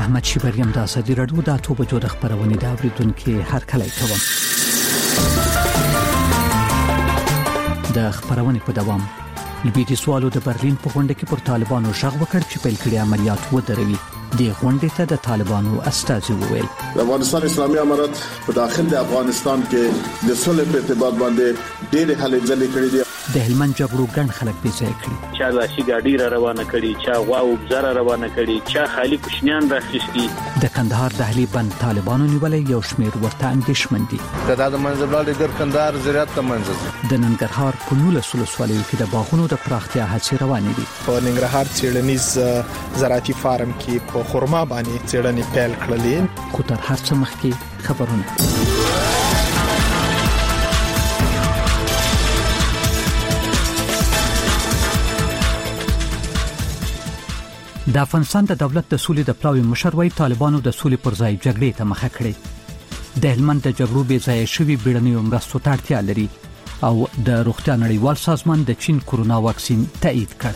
احمد شیبریم د ازادي رادیو د اتو بجو د خبرونې د اوریدونکو هر کله کوم د خبرونې په دوام لویدي سوالو د برلین په غونډه کې پر طالبانو ژغ وکړ چې پیل کړي عملیات ودروي د غونډې ته د طالبانو استازي وویل د افغانستان اسلامي امارت په داخل د افغانستان کې د صلح په ارتباط باندې ډېر هلې ځلې کړې دي د هلمند جګړو ګڼ خلک بې ځای کړي چا لاشي ګاډي را روانه کړي چا غوا او بزر روانه کړي چا خالی کوشنیان راخښتي د کندهار دهلي بند طالبانو نیولې یو شمېر ورته اندېښمن دي د منځبال د کندهار زراعت ته منځ د ننګرهار په 19 ولسوالیو کې د باغونو د پراختیا هڅې روانې دي په ننګرهار څېړنیز زراعتي فارم کې په خرما باندې څېړنې پیل کړلې خو تر هر څه مخکې خبرونه د افغانستان د دولت د سولې د پلاوي مشر وای طالبانو د سولې پر ځای جګړې ته مخه کړې د هلمند د جګړو بې ځای شوی بیړنیو مرستو ته اړتیا لري او د روغتیا نړیوال سازمان د چین کورونا واکسین تایید کړ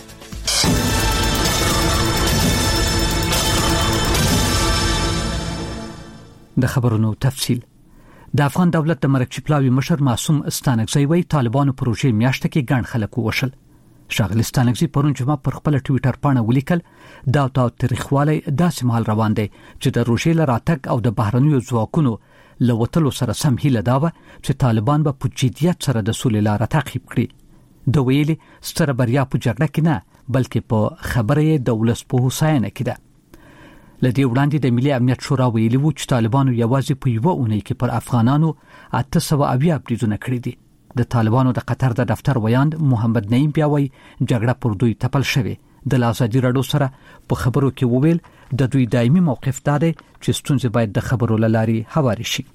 د خبرونو تفصیل د افغان دولت د مرکزی پلاوي مشر معصوم استانکزی وای طالبانو پروژې میاشت کې ګڼ خلک وشل شاغل استانکزی پرون جمعه پر خپل ټوئیټر باندې ولیکل دا تاریخواله داسې مهال روان دی چې د روشي لراتک او د بهرنیو ځواکونو لوتلو سره سم هیله دا و چې طالبان به په جديت سره د سولې لار تعقیب کړي د ویلي ستره بریا په جګړه کې نه بلکې په خبره د ولس په حسینه کې ده لدی وړاندې د ملي امنیت شورا ویلي و چې طالبانو یوازې په یو اونۍ کې پر افغانانو 800 بریدونه کړی دي د طالبانو د قطر د دفتر ویاند محمد نعیم بیاوي جګړه پر دوی تپل شوی د ازادي رادیو سره په خبرو کې وویل د دوی دایمي موقف دی چې ستونزې باید د خبرو لاري هواري شي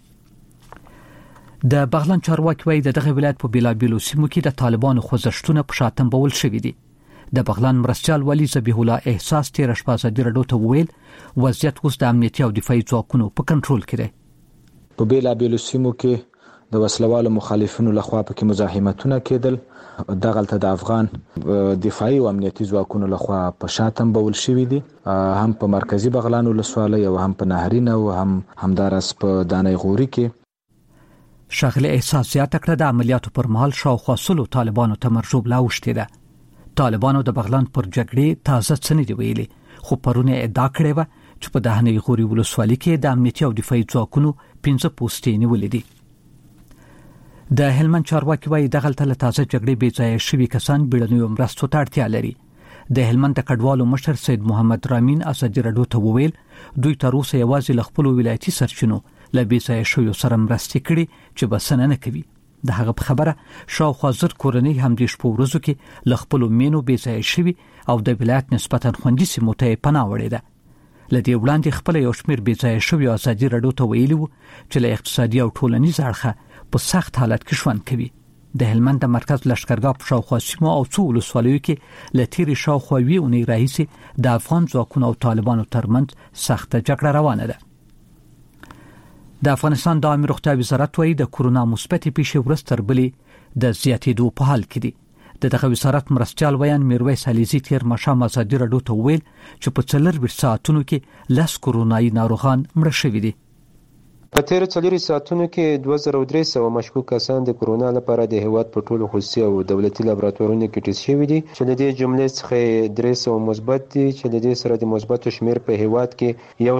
د بغلان چارواکي وایي دغه ولایت په بیلابیلو سیمو کې د طالبانو خوځښتونه په شاتم بول شوی دي د بغلان مرستيال ولی ذبیح الله احساس تیر شپه ازادي رادیو ته وویل وضعیت اوس د امنیتي او دفاعي ځواکونو په کنټرول کې دی په بیلابیلو سیمو کې د وسلوالو مخالفینو لخوا پکې مزاحمتونه کېدل دغلته د افغان دفاعي او امنیتي ځواکونو لخوا په شاتم بول شوی دي هم په مرکزی بغلان ولسوالۍ او هم په نهرین او هم همدارس په دانې غوري کې شاغله احساس زیاته کړه د عملیاتو پر مهال شاوخوا سلو طالبانو ته مرجوب لاوشته ده طالبانو د بغلان پر جګړې تازه څنې دی ویلي خو پرونه ادعا کړې و چې په دانې غوري ولسوالۍ کې د امنیتي او دفاعي ځواکونو 15 پوسټې نیولې دي د هلمند چارواکي وایي دغلته له تازه جګړې بې ځای شوي کسان بیړنیو مرستو ته اړتیا لري د هلمند د کډوالو مشر سید محمد رامین ازادي رادیو ته وویل دوی تر اوسه یوازې له خپل ولایتي سرچینو له بې ځای شویو سره مرستې کړي چې بسنه نه کوي د هغه په خبره شاوخوا زر کورنۍ هم د شپو ورځو کې له خپل مینو بې ځای شوي او د ولایت نسبتا خوندي سیمو ته پناه وړي ده لدی وړاندې خپل یو شمېر بې ځای شوی ازادي رادیو ته ویلي و چې له اقتصادي او ټولنیز اړخه په سخت حالت کې ژوند کوي د هلمند د مرکز لشکرګاه په شاوخوا سیمو او څو ولسوالیو کې له تیرې شاوخوا ویونې راهیسې د افغان ځواکونو او طالبانو ترمنځ سخته جګړه روانه ده د افغانستان د عامه روغتیا وزارت وایي د کورونا مثبتې پیښې ورستر بلې د زیاتېدو په حال کې دي دغه وزارت مرستيال ویان میرویس علیزی تیر مشام ازادي رادیو ته ویل چې په 24 ساعتونو کې 10 کورونایي ناروغان مړه شوي دي په تیر 4 ساعتونو کې 2300 مشکوک کسان د کورونا لپاره د هیواد په ټولو خصوصي او دولتي لابراتوارونو کې ټیسټ شوي دي چې د دې جملې څخه 300 مثبت دي چې د دې سره د مثبتو شمیر په هیواد کې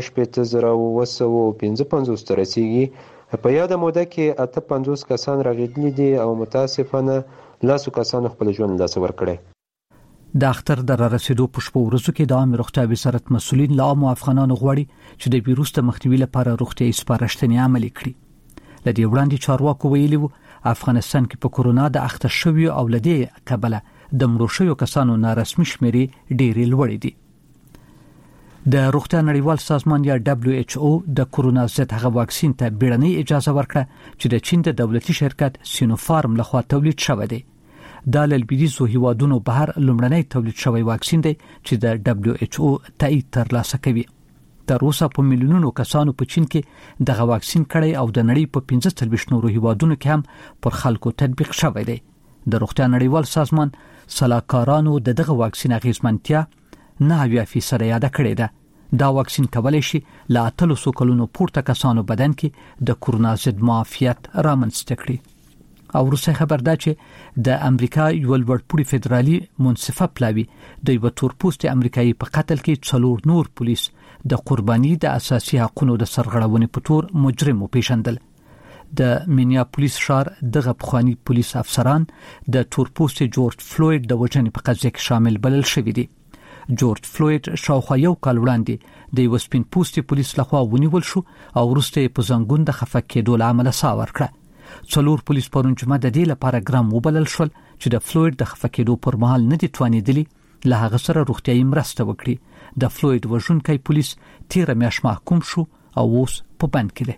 1.955 تر رسیدي په یاده موده کې 58 کسان راغلي دي او متاسفانه لاسو کسانو خپل ژوند لاس ورکړي د اختر در رسیدو په شپو ورځو کې د عامه روغتیا وزارت مسؤلین لا عام افغانانو غواړي چې د ویروس د مخنیوي لپاره روغتیايي سپارښتنې عملي کړي لدی وړاندې چارواکو ویلي وو افغانستان کې په کورونا د اخته شوی او لدی کبله د مړو شویو کسانو نارسمي شمیرې ډېرې لوړې دي د روغتیا نړیوال سازمان یا WHO د کورونا ضد هغه واکسین ته بیړنۍ اجازه ورکړه چې د چین د دولتي شرکت سینوفارم لخوا تولید شوی دی دا لویدیځو هیوادونو بهر لومړنی تولید شوی واکسین دی چې د WHO تایید ترلاسه کوي تر اوسه په میلیونونو کسانو په چین کې دغه واکسین کړی او د نړۍ په 15 نورو هیوادونو کې هم پر خلکو تطبیق شوی دی د روغتیا نړیوال سازمان صلاحکارانو دغه واکسین اغیزمنتیا 90% یاد کړی ده دا واکسین کولای شي لا 300 کلونو پورته کسانو بدن کې د کورونا ضد معافیت رامنځته کړي. او روسي خبر ده چې د امریکا یو لوړپوړي فدرالي منصفه پلاوی د یو تورپوستي امریکایي په قتل کې 4 نور پولیس د قرباني د اساسي حقوقو د سرغړونې په تور مجرم وپیژندل. د مینیاپولیس ښار دغه پخوانی پولیس افسران د تورپوستي جورج فلوید د وژنې په قضیه کې شامل بلل شوی دي. جورج فلوید شاوخوا یو کال وړاندې د یو سپین پوستي پولیس لخوا ونیول شو او وروسته په زنګون د خفه کېدو له امله ساه ورکړه. 4 پولیس پرون جمعه د دې لپاره ګرام وبلل شول چې د فلوید د خفه کېدو پر مهال نه دي توانېدلي له هغه سره روغتیايي مرسته وکړي. د فلوید وژونکی پولیس 13 میاشتې محکوم شو او اوس په بند کې دی.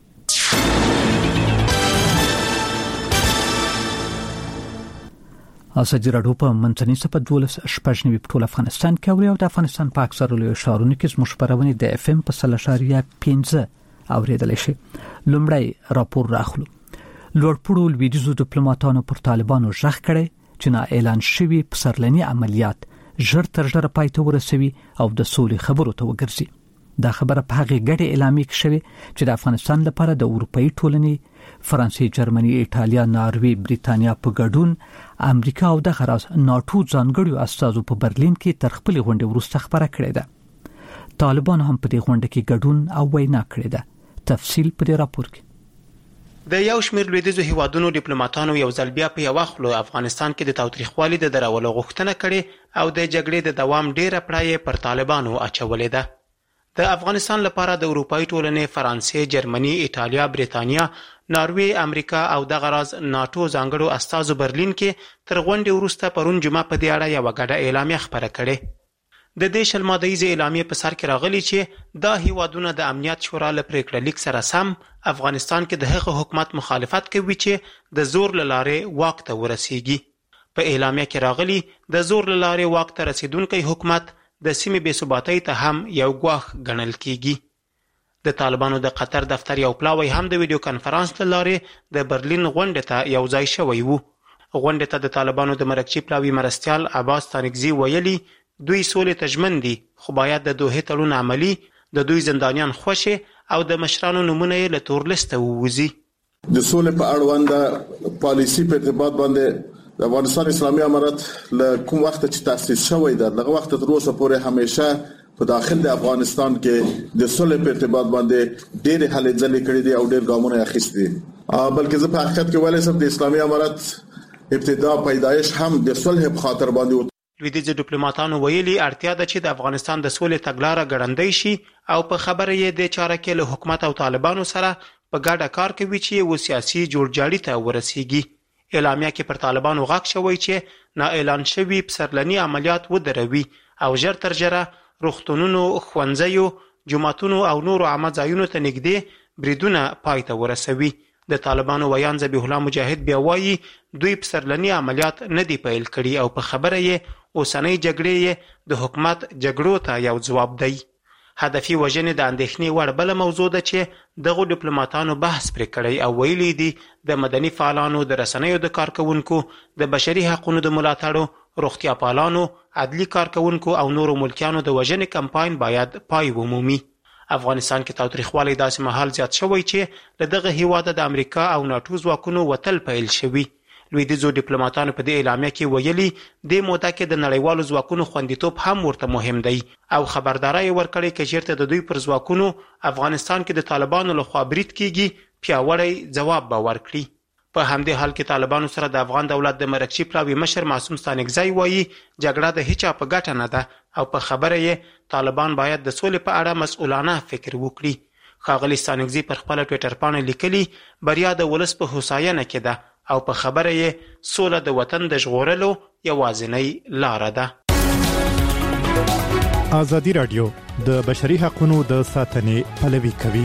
ازادي راډیو په منځني سپه 12 په ټول افغانستان کې او د افغانستان په اکثره لوی ښارونو کې زموږ خبرونه د اف ام په 3.15 اوریدل شي. لومړی راپور راخلو. لوړپوړو لویدیزو ډیپلوماټانو پر طالبانو ژغ کړي چې نه اعلان شوی پسرلنی عملیات ژر تر ژره پای ته ورسوي او د سولې خبرو ته وګرځي. دا خبره په هغه ګډه اعلامیه کې شوی چې د افغانستان لپاره د اروپאי ټولنې فرانسې، جرمني، ایټالیا، ناروې، بریتانیا په ګډون امریکا او د غراس ناتو ځانګړو استازو په برلین کې تر خپل غونډې وروسته خبره کړې ده. طالبان هم په دې غونډه کې ګډون او وینا کړې ده. تفصیل په دې راپور کې. د یو شمېر لویدیځو هیوادونو ډیپلوماټانو یو ځل بیا په یو خلو افغانستان کې د تاوتریخوالي د درولو غوښتنه کړې او د جګړې د دوام ډیره پړای پر طالبانو اچولې ده. د افغانستان لپاره د اروپאי ټولنې فرانسې، جرمني، ایټالیا، بریتانیا، ناروې، امریکا او د غراز ناتو ځانګړو استازو برلین کې تر غونډې وروسته پرون جمعه په دې اړه یو غډه اعلامیه خبره کړې. د دې شلمادهیزه اعلامیه په سر کې راغلي چې دا هیوادونه د امنیت شورا له پریکړه لیک سره سم افغانستان کې د هغه حکومت مخالفت کوي چې د زور لاره واک ته ورسیږي. په اعلامیه کې راغلي د زور لاره واک ته رسیدونکي حکومت د سیمې بې ثباتۍ ته هم یو ګواښ ګڼل کیږي. د طالبانو د قطر دفتر یو پلاوی هم د ویډیو کانفرنس له لارې د برلین غونډې ته یو ځای شوی وو. غونډې ته د طالبانو د مرکزي پلاوی مرستیال عباس تانکزي ویلي دوی سولې ته ژمن دي خو باید د دوحې تړون عملي، د دوی زندانیان خوښي او د مشرانو نمونه یې له تور لیسته ووځي. د سولې په اړوند پالیسي په ارتباط باندې د افغانستان اسلامي امارت له کوم وخت چې تاسیس شوی دی دغه وخت تر اوسه پورې همیشه په داخل د افغانستان کې د صلح په ارتباط باندې ډېر هلې ځلې کړې دي او ډېر ګامونه اخیستي دي. بلکې زه په حقیقت کې ویلای شم د اسلامي امارت ابتدا پیدایش هم د صلح په خاطر باندې. لویدیځ ډیپلوماټانو ویلي اړتیا ده چې د افغانستان د سولې تګلارې ګړندۍ شي او په خبره یې د چاره کې له حکومت او طالبانو سره په ګډه کار کوي چې و سیاسي جوړجاړي ته ورسیږي. اعلامیه کې پر طالبانو غاښ شوی چې نا اعلان شوی پسرلنی عملیات ودروي او ژر تر ژره روغتونونو، ښوونځیو، جوماتونو او نورو عامه ځایونو ته نږدې بریدونه پای ته ورسوي. د طالبانو ویان ذبیح الله مجاهد بیا وایي دوی پسرلنی عملیات نه دي پیل کړي او په خبره یې اوسنۍ جګړې د حکومت جګړو ته یو ځواب دی. هدفي وژنې د اندېښنې وړ بله موضوع ده چې دغو ډیپلوماټانو بحث پرې کړی او ویلي دي د مدني فعالانو، د رسنیو د کارکونکو، د بشري حقوقو د ملاتړو، روغتیا پالانو، عدلي کارکونکو او نورو ملکیانو د وژنې کمپاین باید پای ومومي. افغانستان کې تاوتریخوالی داسې مهال زیات شوی چې له دغه هیواده د امریکا او ناتو ځواکونو وتل پیل شوي. لویدیځو ډیپلوماټانو په دې اعلامیه کې ویلي د موده کې د نړیوالو ځواکونو خوندیتوب هم ورته مهم دی او خبرداري ورکړي چې چیرته د دوی پر ځواکونو افغانستان کې د طالبانو لخوا برید کیږي پیاوړی ځواب به ورکړي. په همدې حال کې طالبانو سره د افغان دولت د مرکزي پلاوی مشر معصوم ستانکزی وایي جګړه د هیچا په ګټه نه ده او په خبره یې طالبان باید د سولې په اړه مسؤلانه فکر وکړي. ښاغلي ستانکزي پر خپل ټویټر باندې لیکلي بریا د ولس په هوساینه کې ده او په خبره یې سوله د وطن د ژغورلو یوازینۍ لاره ده. ازادي راډیو د بشري حقوقو د ساتنې پلوي کوي.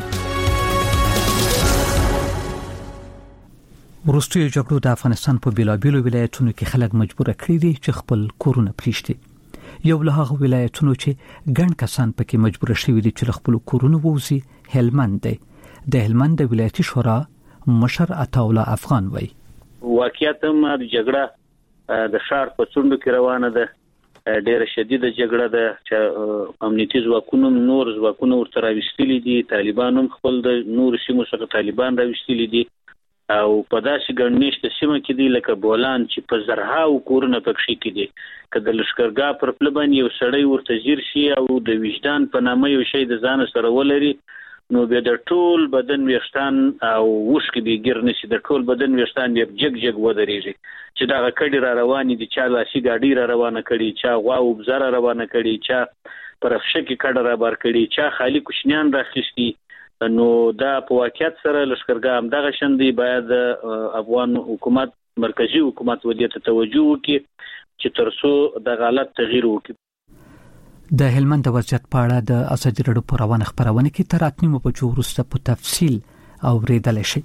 وروستیو جګړو د افغانستان په بیلابیلو ولایتونو کې خلک مجبور کړي دي چې خپل کورونه پریږدي. یو له هغه ولایتونو چې ګڼ کسان پکې مجبور شوي دي چې خپل کورونه ووزي هلمند دی. د هلمند ولایتي شورا مشر عطاءالله افغان وایي واقعیت هم د جګړه د ښار په څنډو کې روانه ده ډېره شدیده جګړه ده چې امنیتي ځواکونو نور ځواکونه ورته راوستلي دي، طالبان هم خپل د نور سیمو څخه طالبان راوستلي دي او په داسې ګڼنیشته سیمه کې دي لکه بولان چې په زرهاو کورونه پکې کې دي. که د لښکرګاه پر پله باندې یو سړی ورته ځیر شي او د وجدان په نامه یو شی د ځان سره ولري، نو بیا د ټول بدن ویښتان او وښکې به ګیر نشي، د ټول بدن ویښتان بیا جګ جګ ودرېږي چې دغه کډې را روانې دي، چا لاسي ګاډۍ را روانه کړي، چا غوا او بزه را روانه کړي، چا پر افشه کې کډه را بار کړي، چا خالي کوچنیان راخیستي. نو دا په واقعیت سره لښکرګاه همدغه شان دی. باید افغان حکومت، مرکزی حکومت ودې ته توجه وکړي چې ترڅو د حالت تغییر وکړي. د هلمند د وضعیت په اړه د ازادي راډیو په روانه خبرونه کې تر 8 بجو وروسته په تفصیل اوریدل شي.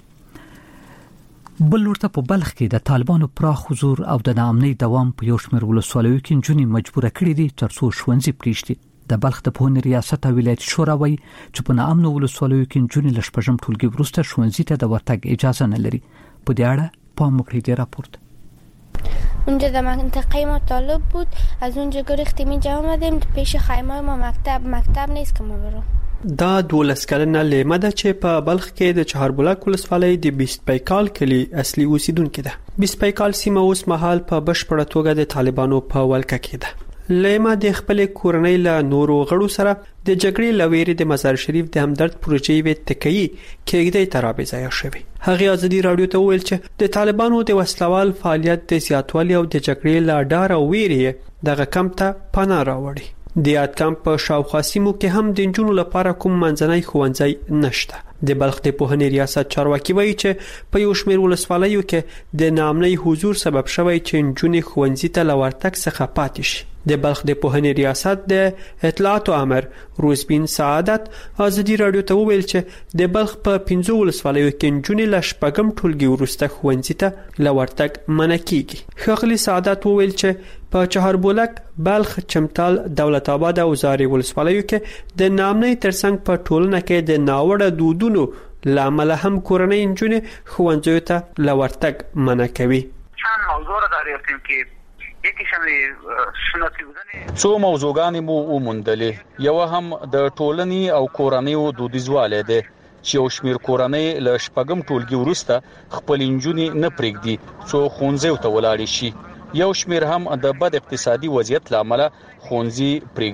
بل ورته په بلخ کې د طالبانو پراخ حضور او د ناامنۍ دوام په یو شمېر ولسوالیو کې نجونې مجبوره کړې دي ترڅو ښوونځي پریږدي. د بلخ د پوهنې ریاست او ولایت شورا وایي چې په ناامنو ولسوالیو کې نجونې له شپږم ټولګي وروسته ښوونځي ته د ورتګ اجازه نه لري. په دې اړه پام وکړئ د راپورت. اونجا در منطقه ما طالب بود، از اونجا گرفتیم اینجا آمدیم پیش خیمه ما مکتب نیست که ما برو. دا 12 کلنه لیمه ده چې په بلخ کې د چهاربلک ولسوالۍ د 20 پیکال کلی اصلي اوسیدونکې ده. 20 پیکال سیمه اوس مهال په بشپړه توګه د طالبانو په ولکه کې ده. لیمه د خپل کورنۍ له نورو غړو سره د جګړې لويري د مزار شریف د همدرد پروژې وې تکي کېږدي ترابې ځای شوی. هغه ازادي رادیو ته ویل چې د طالبانو د وسلوال فعالیت د زیاتوالي او د جګړې لا ډار او ویري دغه کم ته پناه راوړي. د یاد کمپ په شاوخوا سیمو کې هم د جنونو لپاره کوم منځنۍ ښوونځی نشته. د بلخ د پوهنې ریاست چارواکي وایي چې په یو شمېر ولسوالیو کې د ناامنۍ حضور سبب شوی چې جنونې ښوونځي ته لورتک څخه پاتې شي. د بلخ د پوهنې ریاست د اطلاعات امر روزبین سعادت ازادي رادیو ته ویل چې د بلخ په 15 ولسوالیو کې جنونې له شپږم ټولګي وروسته ښوونځي ته لورتک منع کیږي. ښاغلي سعادت ویل چې په چهاربولک، بلخ، چمتال، دولت آباد او زاري ولسوالیو کې د ناامنۍ ترڅنګ په ټولنه کې د ناوړه دودونو لامل هم کورنۍ جنونې ښوونځیو ته لورتک منع کوي. چند موضوع را دریافتیم که یکیشم سنتي بودن. څو موضوعګانې مو وموندلې. یو هم د ټولنې او کورنیو دودیزواله ده چې یو شمېر کورنۍ له شپږم ټولګي وروسته خپل انجونې نه پرېږدي څو ښوونځیو ته ولاړ شي. یو شمېر هم د بد اقتصادي وضعیت لامل ښوونځي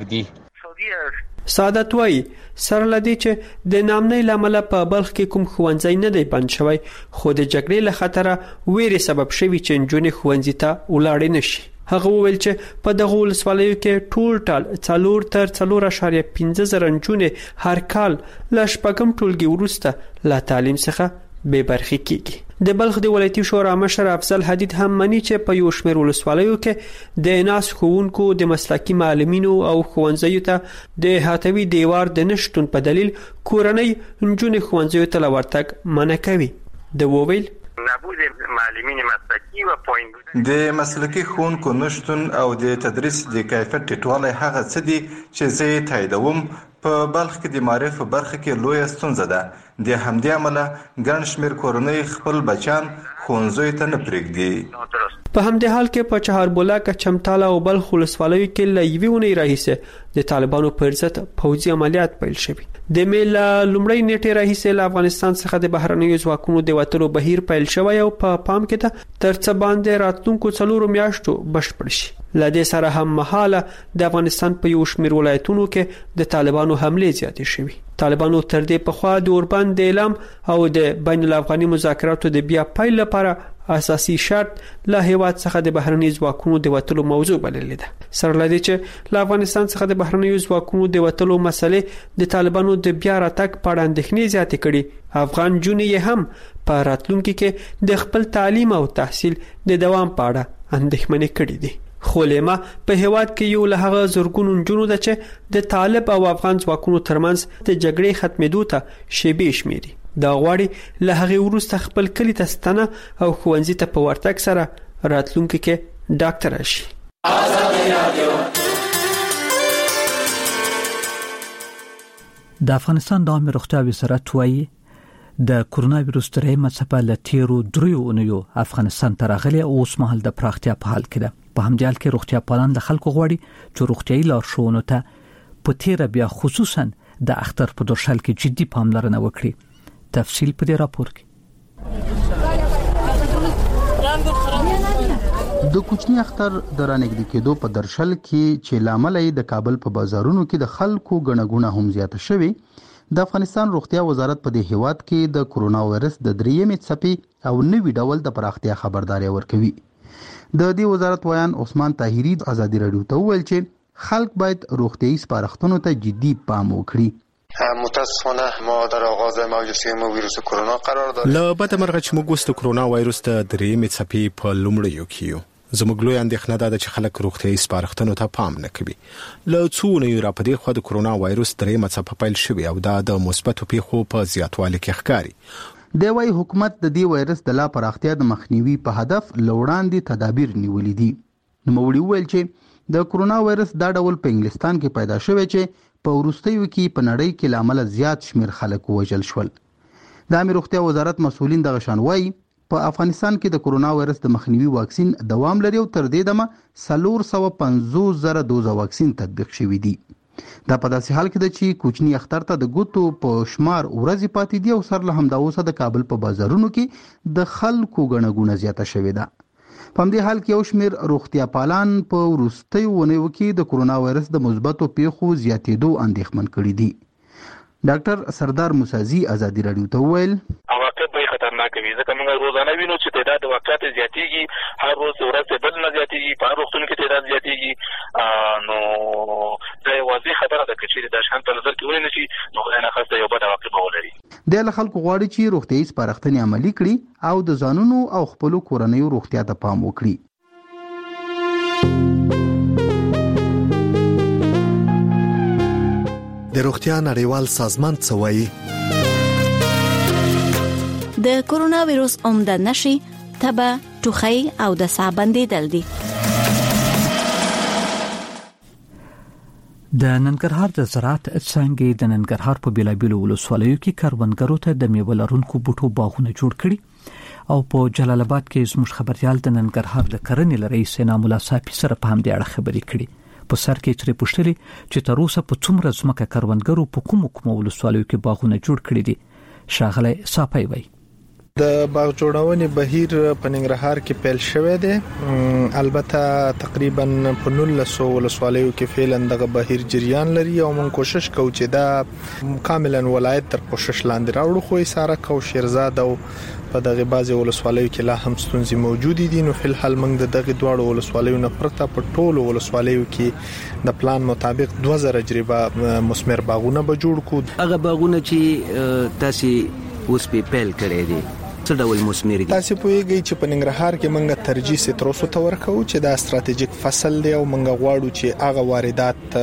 پرېږدي. سعادت وایي سره لدی چې د ناامنۍ لامل په بلخ کې کوم ښوونځي نه دی بند شوی، خو د جګړې له خطره ویري سبب شوی چې نجونې ښوونځي ته ولاړې نشي. هغه وویل چې په دغه ولسوالیو کې ټول 4 تر 4.15 زره نجونې هر کال له شپږم ټولګي وروسته له تعلیم څخه بې برخې کیږي. د بلخ د ولایتي شورا مشر افضل حدید هم مني چې په یو شمېر ولسوالیو کې د ناس ښوونکو د مسلکي معلمینو او ښوونځیو ته د احاطوي دیوار د نشټون په دلیل کورنۍ نجونې ښوونځیو ته لورتګ منع کوي. د وویل نبود معلمین مسلکی و پایین بودن د مسلکی ښوونکو نشتون او د تدریس د کیفیت ټیټوالی هغه څه دي چې زه یې تاییدوم. په بلخ کې د معرف برخه کې لویه ستونزه ده. د همدې امله ګڼ شمېر کورنۍ خپل بچیان ښوونځیو ته نه پرېږدي. په همدې حال کې په چهاربولک، چمتال او بلخ ولسوالیو کې له یوې اونۍ راهیسې د طالبانو پر ضد پوځي عملیات پیل شوي. د مې له لومړۍ نیټې راهیسې له افغانستان څخه د بهرنیو ځواکونو د وتلو بهیر پیل شوی او په پام کې ده تر څه باندې راتلونکو 4 میاشتو بشپړ شي. له دې سره هم مهاله د افغانستان په یو شمېر ولایتونو کې د طالبانو حملې زیاتې شوي. طالبانو تر دې پخوا د اوربند د اعلام او د بین الافغاني مذاکراتو د بیا پیل لپاره اساسي شرط له هیواد څخه د بهرنی ځواکونو د وټلو موضوع بللې ده. سره لدی چې له افغانستان څخه د بهرنی ځواکونو د وټلو مسلې د طالبانو د بیا راتګ په اړه اندېښنې زیاتې کړي. افغان جونې هم په راتلونکي کې د خپل تعلیم او تحصیل د دوام په اړه اندېښمنې کړي دي. خلیمه په هیواد کې یو له هغه زورګونو جنونو ده چې د طالب او افغان ځواکونو ترمنځ د جګړې ختمېدو ته شیبې شمیري. دا غواړي له هغه وروسته خپل کلی ته ستنه او ښوونځي ته په ورتګ سره راتلونکي کې ډاکټر شي. د افغانستان د عامه روغتیا وزارت وايي د کرونا وایروس درېیمه څپه له تیرو 3 اونیو افغانستان ته راغلي او اوس مهال د پراختیا په حال کې ده. په همدې حال کې روغتیا پالان د خلکو غواړي چې روغتيایي لارښوونو ته په تیر بیا خصوصا د اختر په درشل کې جدي پاملرنه وکړي. تفصیل په دې راپور کې. د کوچنی اختر د رانګړي کېدو په درشل کې چې لامل د کابل په بازارونو کې د خلکو غنغونه هم زیاته شوي، د افغانستان روغتیا وزارت په دې هیواد کې د کرونا وایرس د درېمې څپې او نوي ډول د پراختیا خبرداري ورکوي. د دې وزارت ویان عثمان طاهری د ازادي رادیو ته ویل چې خلک باید روغتیايي سپارښتنو ته جدي پام وکړي. متاسفانه ما در آغاز موج سوم ویروس کرونا قرار داریم. له بده مرغه چې موږ د کرونا وایرس د درېمې څپې په لومړیو کې یو. زموږ لوی اندېښنه ده چې خلک روغتیايي سپارښتنو ته پام نه کوي. له څو اونیو راپدې خو د کرونا وایرس درېمه څپه پیل شوې او دا د مثبتو پیښو په زیاتوالي کې ښکاري. د وايي حکومت د دې وایرس د لا پراختیا د مخنیوي په هدف لوړاندې تدابیر نیولې دي. نو وړي ویل چې د کرونا وایرس دا ډول په انګلستان کې پیدا شوی چې په وروستیو کې په نړۍ کې لامل زیات شمیر خلک وژل شول. د امیر روغتیا وزارت مسؤلین د غشانوي په افغانستان کې د کرونا وایرس د مخنیوي واکسین دوام لري او تر دې دمه 450,000 دوز واکسین تطبیق شوی دی. دا په داسې حال کې ده چې کوچنی اختر ته د ګوتو په شمار ورځې پاتې دي او سره له همدا اوسه د کابل په بازارونو کې د خلکو غنغونه زیاته شوې ده. په همدې حال کې یو شمیر روغتیا پالان په وروستیو ونیو کې د کرونا وایرس د مثبتو پیښو زیاتېدو اندېښمن کړي دي. ډاکټر سردار موسازي ازادي رادیو ته ویل عواقب به خطرناک وي ځکه موږ روزانه وینو چې تعداد د واقعات زیاتېږي، هر روز ورځ بل نه زیاتېږي، په هر روغتون کې تعداد زیاتېږي. نو دا یو واضح خبره ده چې دا شان په نظر کې ونیول شي نو خدای نخواسته یو بد عواقب ولري. د خلکو غواړي چې روغتیايي سپارښتنې عملي کړي او د ځانونو او خپل کورنیو روغتیا ته پام وکړي. د روغتیا نړیوال سازمان څه وایي؟ د کرونا وایرس عمده نشي تبه، ټوخی او د ساه بندیدل دي. د ننګرهار د زراعت څنګه د ننګرهار په بیلابیلو ولسوالیو کې کاروانګرو ته د میوه لرونکو بوټو باغونه جوړ کړي او په جلال آباد کې زموږ خبريال د ننګرهار د کرنې رئیس سینام الله صافي سره په همدې اړه خبرې کړي. په سر کې ترې پوښتلي چې تر اوسه په څومره ځمکه کاروانګرو په کومو ولسوالیو کې باغونه جوړ کړي دي. شاغله صافي وایي د باغ جوړونې بهیر په ننګرهار کې پیل شوی دی. البته تقریبا په 1900 ولسوالیو کې فعلا دغه بهیر جریان لري او موږ کوشش کوو چې دا کاملا ولایت تر کوشش لاندې راوړو، خو ساره کو شیرزاد او په دغه بازي ولسوالیو کې لا هم ستونزې موجود دي. نو فل حال موږ دغه دواړو ولسوالیو نه پرته په ټولو ولسوالیو کې د پلان مطابق 2000 جریبه مثمر باغونه به جوړ کړو. هغه باغونه چې تاسو اوس په پیل کړی دي څه ډول مثمر دي؟ تاسو پوهیږئ چې په ننګرهار کې موږ ترجیح ستروسو ته ورکو چې دا ستراتیژیک فصل دی او موږ غواړو چې هغه واردات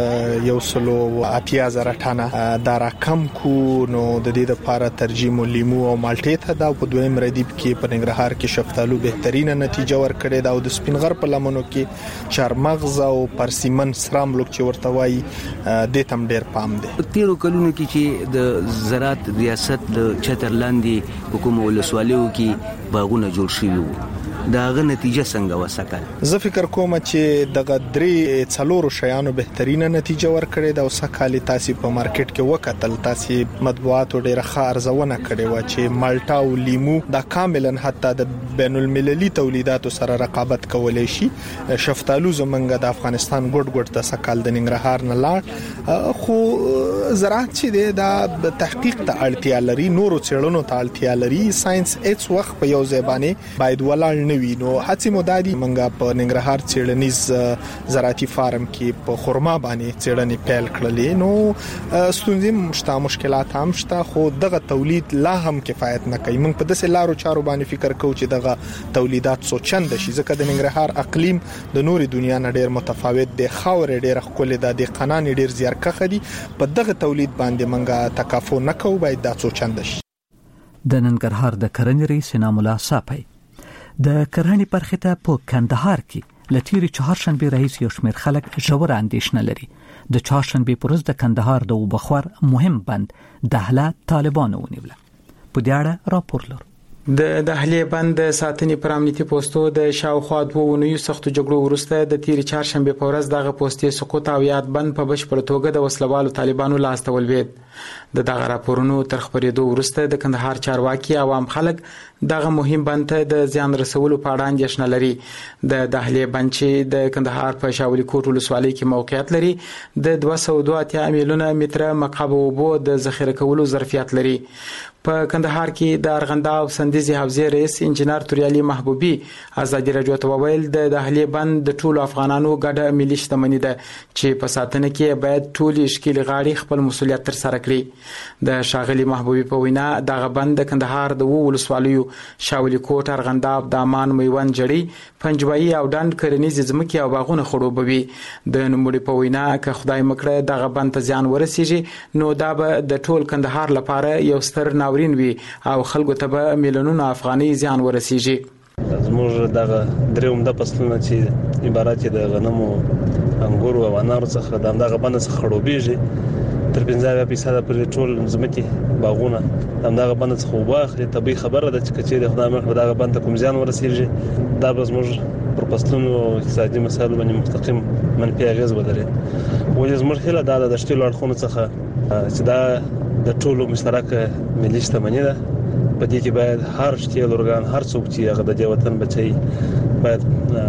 180,000 ټنه دا راکم کو. نو د دې لپاره ترجیح مو لیمو او مالټې ته دا په دویم ردیف کې په ننګرهار کې شفتالو بهترینه نتیجه ورکړې دا او د سپینغر په لمنو کې چارمغز او پرسیمن سراملوک چې ورته وایي د تم ډیر پام دی. تیرو کلونو کې چې د زراعت ریاست د چترلاندې حکومت ولسوالۍ کې باغونه جوړ شوي وو، داغه نتیجه څنګه وسکل؟ زه فکر کوم چې دغه 3 شیانو بهترینه نتیجه ورکړې دا او سکالي تاسو په مارکیټ کې وکتل، تاسو مطبوعات ډیره ښه ارزونه کړې و چې مالټا او لیمو دا کاملا حتی د بین المللي تولیداتو سره رقابت کولای شي. شفتالو زمونږ د افغانستان ګډ د سکال د ننګرهار نه لاړ، خو زراعت چې دا تحقیق ته اړتیا لري، نورو څېړنو ته اړتیا لري. ساينس هیڅ وخت په یو ځای باندې باید ولاړ نه وي. نو هڅې مداري منګه په ننګرهار څېړنیز زراعتي فارم کې په خرما باندې څېړنې پیل کړلې. نو ستونزې مشته، مشکلات هم شته، خو دغه تولید لا هم کفایت نه کوي. موږ په داسې لارو چارو باندې فکر کوو چې دغه تولیدات سوچند شي، ځکه د ننګرهار اقلیم د نوري دنیا نه ډیر متفاوت دی. خاور ډیر ښکلې ده، د قنان ډیر زیارکخه دي. په دغه تولید باندې منګه تکافو نه کوو، باید دا سوچند شي. د ننګرهار د کرنې رئیس سینام الله صافي د کرنې برخې ته په کندهار کې لتیری چهارشنبه رئیس یو شمېر خلک ژور اندېښنه لري. د چهارشنبه پر ورځ د کندهار د وبخور مهم بند د اهله طالبانو ونیول. په دې اړه راپور لرو. د دهلې بند ساتنې پر امنیتي پوسټو د شاوخوا 2 ونیو سختو جګړو وروسته د تیر چهارشنبه په ورځ دغه پوسټي سقوط او یاد بند په بشپړ توګه د وسلوالو طالبانو لاس ته ولوید. د دغه راپورونو تر خبرېدو وروسته د کندهار چارواکي عوام خلک دغه مهم بند ته د زیان رسولو په اړه اندېښنه لري. د دهلې بند چې د کندهار په شاولي کوټ ولسوالۍ کې موقعیت لري د 282 میلیونه متره مکعب اوبو د ذخیره کولو ظرفیت لري. په کندهار کې د ارغنداب سندیزي حوزې رئیس انجنیر توریالي محبوبي ازادي راډیو ته وویل د دهلې بند د ټولو افغانانو ګډه ملي شتمني ده چې په ساتنه کې باید ټول اشکیل غاړي خپل مسولیت تر سره کړي. د شاغلي محبوبي په وینا دغه بند د کندهار د ولسوالیو شاولي کوټ ارغنداب دامان میوند جړی پنجوایي او ډند کرنیز ځمکې او باغونه خړوبوي. د نوموړي په وینا که خدای مکړه دغه بند ته ځان ورسیږي نو دا به د ټول کندهار لپاره یو ستر ناورین وي او خلکو ته به میلیونونه افغاني زیان ورسیږي. زموږ دغه درې عمده فصلونه چې عبارت د غنمو انګورو او انارو څخه دغه بند څخه خړوبېږي تر 50% پورې ټول ځمکې باغونه دغه بند څخه وباخلي. طبيعي خبره ده چې د خدای مخ دغه بند کوم زیان ورسیږي دا به زموږ پر فصلونو اقتصادي مسایل باندې مستقیم منفي اغیز ولري. ولې زموږ هله دا د شتلو اړخونو څخه چې دا د ټولو مشترک ملي شتمني ده په دې کې باید هر شتیل ارګان هر څوک چې هغه د دې وطن بچي باید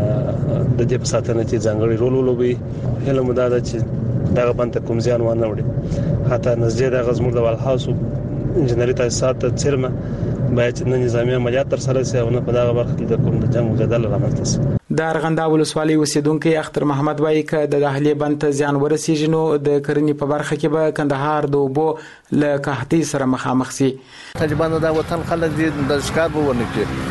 د دې په ساتنه کې ځانګړي رول ولوبي. هله مو دا ده چې دغه بند کوم زیان ونه وړي. حتی نزدې د غزمور د والهاوس انجنیری تاسیسات چیرمن باید نه نظامی عملیات تر سره شي او نه په دغه برخه کې د کوم د جنگ جدل رامنځته شي. د ارغنداب ولسوالۍ اوسیدونکو اختر محمد وایي ک د دهلې بند ته زیان ورسیږي نو د کرنې په برخه کې به کندهار د اوبو له قحطۍ سره مخامخ شي. طالبان د وطن خلک د ښکار بونه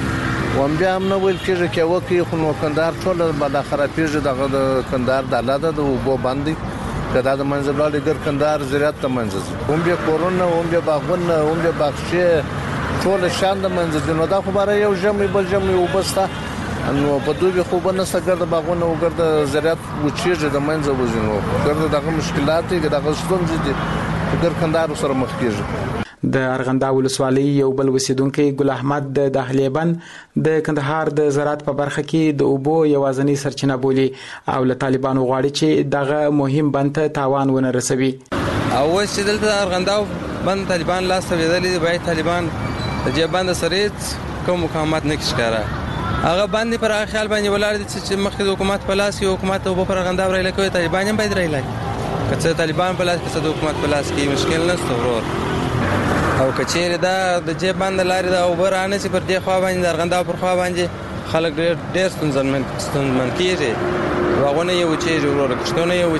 کې وم بیا هم نه ویل کېږي چې وکی خو نو کندهار ټول بل خرابېږي دغه کندهار د لاده د اوبو باندې کدا د منځبلال ګر کندهار زراعت ته منځ هم بیا کورونا هم بیا باغونه هم بیا باغچې ټول شان د منځ نو دا خبره یو جمع بل جمع وبسته نو په دوی خو بنه سګر د باغونه او ګر د زراعت وچیږي د منځ وزینو ګر دغه مشکلات دغه ستونزې دي ګر کندهار سره مخ کیږي. د ارغنداب ولسوالۍ یو بل وسیدونکو ګل احمد د دهلې بند د کندهار د زراعت په برخه کې د اوبو یوازنی سرچینه بولي او له طالبانو غواړي چې دغه مهم بند ته تاوان ونه رسوي. او چې دلته ارغنداب بند طالبان لاس ته ویلي باید طالبان د دې بند سره کوم مقاومت نه ښکارا هغه باندې پر خیال باندې ولاړ دي چې مخکې د حکومت په لاس کې حکومت او پر ارغنداب راځي کوي طالبان هم باید راځي کله طالبان په لاس کې د حکومت په لاس کې مشکل نشته ورور او کچېره دا د دې باندې لاري دا وبرانه چې پر دې خوا باندې ارغنداب پر خوا باندې خلک ډېر ستونزمن کیږي واغونه یو چې ورور کښتونه یو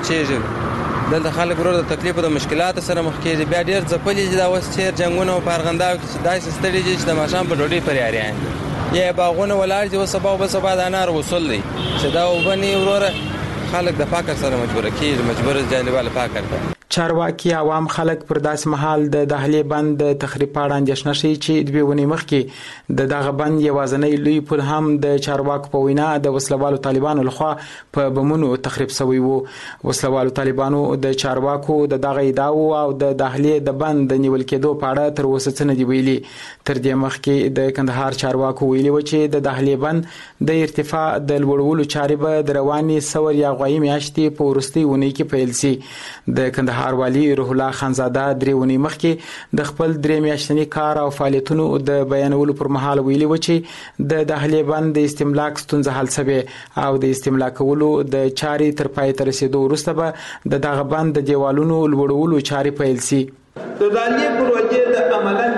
چې دلته خلک ورور د تکلیف او د مشکلات سره مخ کیږي بیا ډېر ځپلې دا وس چې جنگونه په ارغنداب کې داسې ستړي دي چې د ماشام په ډوډۍ پر یاريان یا باغونه ولار دي او سبا د انار وصول دي چې دا وبني ورور خلک د فقر سره مجبور جانباله فقر ده. چارواکي عوام خلک پر داس محل د دهلې بند د تخریب اړه اندېښنه شي چې د بیونی مخ کې دغه بند یوازنۍ لوی پل هم د چارواکو په وینا د وسلوالو طالبانو لخوا په بمونو تخریب شوی وو. وسلوالو طالبانو د چارواکو دغه ادعاو او د دهلې د بند د نیول کېدو په اړه تر اوسه څه نه دی ویلي. تر دې مخکې د کندهار چارواکو ویلي و چې د دهلې بند د ارتفاع د لوړولو چارې به د رواني سور یا غوي میاشتې په ورستي ونی کې پیل شي. د کندهار والی روح الله خانزاده دریونی مخکې د خپل درې میاشتنی کار او فعالیتونو د بیانولو پر مهال ویلي و چې د دهلې بند د استملاک ستونزه حل شوه او د استملاکولو د چارې تر پای ته رسیدو وروسته به دغه بند د دیوالونو لوړولو چارې پیل شي. د دهلې پروژې د عملاً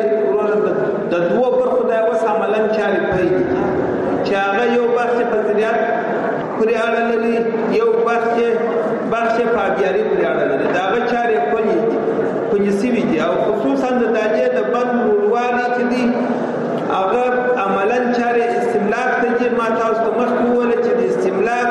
چارې د دوه برخو د اوس عملاً چارې پیل چې هغه یو بحث په زراعت پورې اړه لري یو بحث په ابياري پورې اړه لري دا غو چارې پنځه سوي دي او خصوصا د دهلې د بند وروالی چې دي هغه عملاً چارې استملاک ته چې ما تاسو ته مخکې وویل چې د استملاک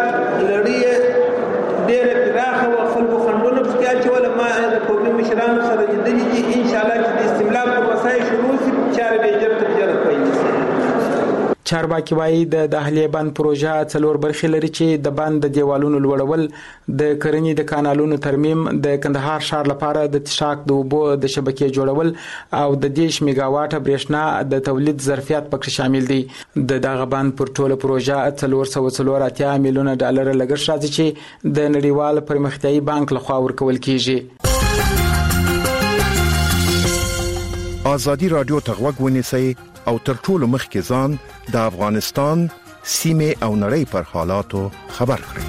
لړۍ ډېره پراخه او خلکو خنډونه پکې اچول ما د قومي مشرانو سره لیدلي دي ان شاء الله چې د استملاک په مسایل شروع شي چارې به ژر تر ژره پیل شي. چارواکي وایي د دهلیه بند پروژه 4 برخې لري چې د بند د دیوالونو لوړول، د کرنې د کانالونو ترمیم، د کندهار ښار لپاره د تشاک د اوبو د شبکې جوړول او د 10 میگاواټه برېښنا د تولید ظرفیت پکې شامل دي. د دغه بند پر ټوله پروژه 484 میلیونه ډالر لګښت راځي چې د نړیوال پرمختیایي بانک لخوا ورکول کیږي. آزادی رادیو تغوږ ونیسئ او تر ټولو مخکې ځان د افغانستان سیمه او نړۍ پر حالاتو خبر کړئ.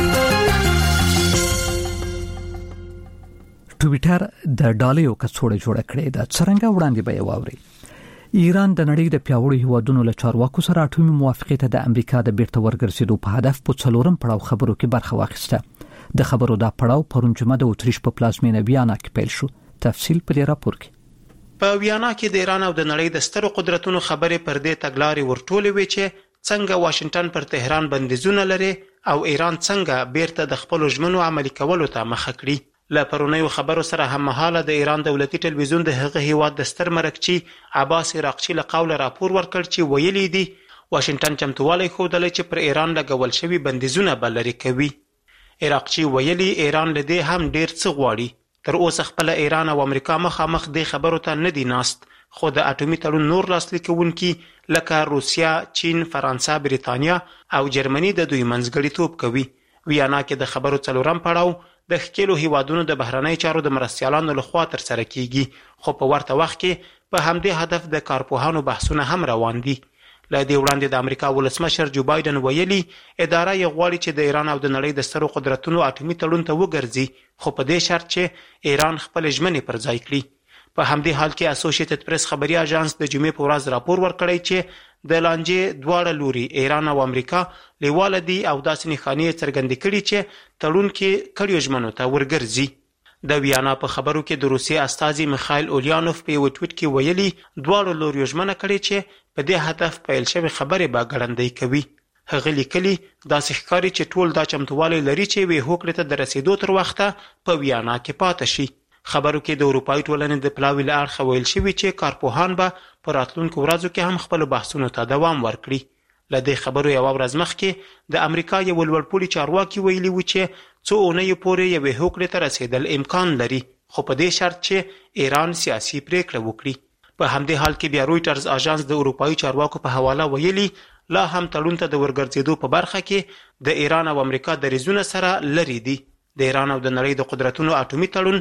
ټویټر د ډالیو کڅوړه جوړه کړې ده. څرنګه وړاندې به واوري. ایران د نړۍ د پیاوړو هیوادونو له چارواکو سره اټومي موافقه ته د امریکا د بیرته ورګرځېدو په هدف په 4م پړاو خبرو کې برخه واخیسته. د خبرو دا پړاو پرون جمعه د اتریش په پلازمینه ویانا کې پیل شو. تفصیل په دې راپور کې. په ویانا کې د ایران او د نړۍ د سترو قدرتونو خبرې پر دې تګلارې ورټولې وې چې څنګه واشنگټن پر تهران بندیزونه لري او ایران څنګه بیرته د خپل ژمنو عملي کولو ته مخه کړي. له پرونیو خبرو سره هممهاله د ایران دولتي ټلویزیون د هغه هیواد د ستر مرکچی عباس عراقچی له قوله راپور ورکړ چې ویلي دي واشنگټن چمتووالی ښودلی چې پر ایران لګول شوي بندیزونه به لرې کوي. عراقچی ویلي ایران له دې هم ډیر څه غواړي. تر اوسه خپل ایران او امریکا مخامخ د خبرو ته نه دي ناست، خو د اټومي تړون نور لاسلیک کوونکي لکه روسیا، چین، فرانسه، بریتانیا او جرمني د دوی منځګړیتوب کوي. ویانا کې د خبرو 4م پړاو د ښکېلو هیوادونو د بهرنۍ چارو د مرستیالانو لخوا ترسره کیږي، خو په ورته وخت کې په همدې هدف د کارپوهانو بحثونه هم روان دي. له دې وړاندې د امریکا ولسمشر جو بایدن ویلي اداره یې غواړي چې د ایران او د نړۍ د سترو قدرتونو اټومي تړون ته وګرځي، خو په دې شرط چې ایران خپل ژمنې پر ځای کړي. په همدې حال کې اسوسییټډ پریس خبري اژانس د جمعې په ورځ راپور ورکړی چې د لانجې دواړه لوري ایران او امریکا لیواله دي او داسې نښانې څرګندې کړي چې تړون کې کړیو ژمنو ته ورګرځي. د ویانا په خبرو کې د روسیې استازي میخایل اوليانوف په یو ټویټ کې ویلي دواړو لوري ژمنه کړې چې په دې هدف پیل شوی خبرې به ګړندۍ کوي. هغه لیکلي داسې ښکاري چې ټول دا چمتووالی لري چې وې هوکړې ته د رسیدو تر وخته په ویانا کې پاتې شي. خبرو کې د اروپایي ټولنې د پلاوي له اړخه ویل شوي چې کارپوهان به په راتلونکو ورځو کې هم خپلو بحثونو ته دوام ورکړي. له دې خبرو یوه ورځ مخکې د امریکا یو لوړپوړي چارواکي ویلي وو چې څو اونیو پورې یوې هوکړې ته رسیدل امکان لري، خو په دې شرط چې ایران سیاسي پریکړه وکړي. په همدې حال کې بیا رویټرز اژانس د اروپایي چارواکو په حواله ویلي لا هم تړون ته د ورګرځېدو په برخه کې د ایران او امریکا دریځونه سره لري دي. د ایران او د نړۍ د قدرتونو اټومي تړون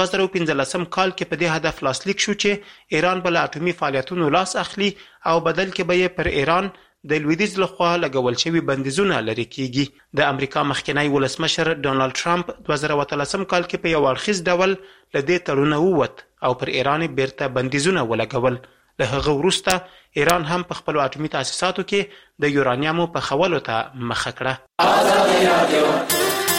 2015 کال کې په دې هدف لاسلیک شو چې ایران بل اټومي فعالیتونو لاس اخلي او بدل کې به پر ایران د لویدیځ لخوا لګول شوي بندیزونه لري کیږي. د امریکا مخکنی ولسمشر ډونالد ټرمپ 2013 کال کې په یو اړخیز ډول له دې تړونه ووت او پر ایران بیرته بندیزونه ولګول. له هغه وروسته ایران هم په خپل اټومي تاسیساتو کې د یورانیمو په خولو ته مخه کړه.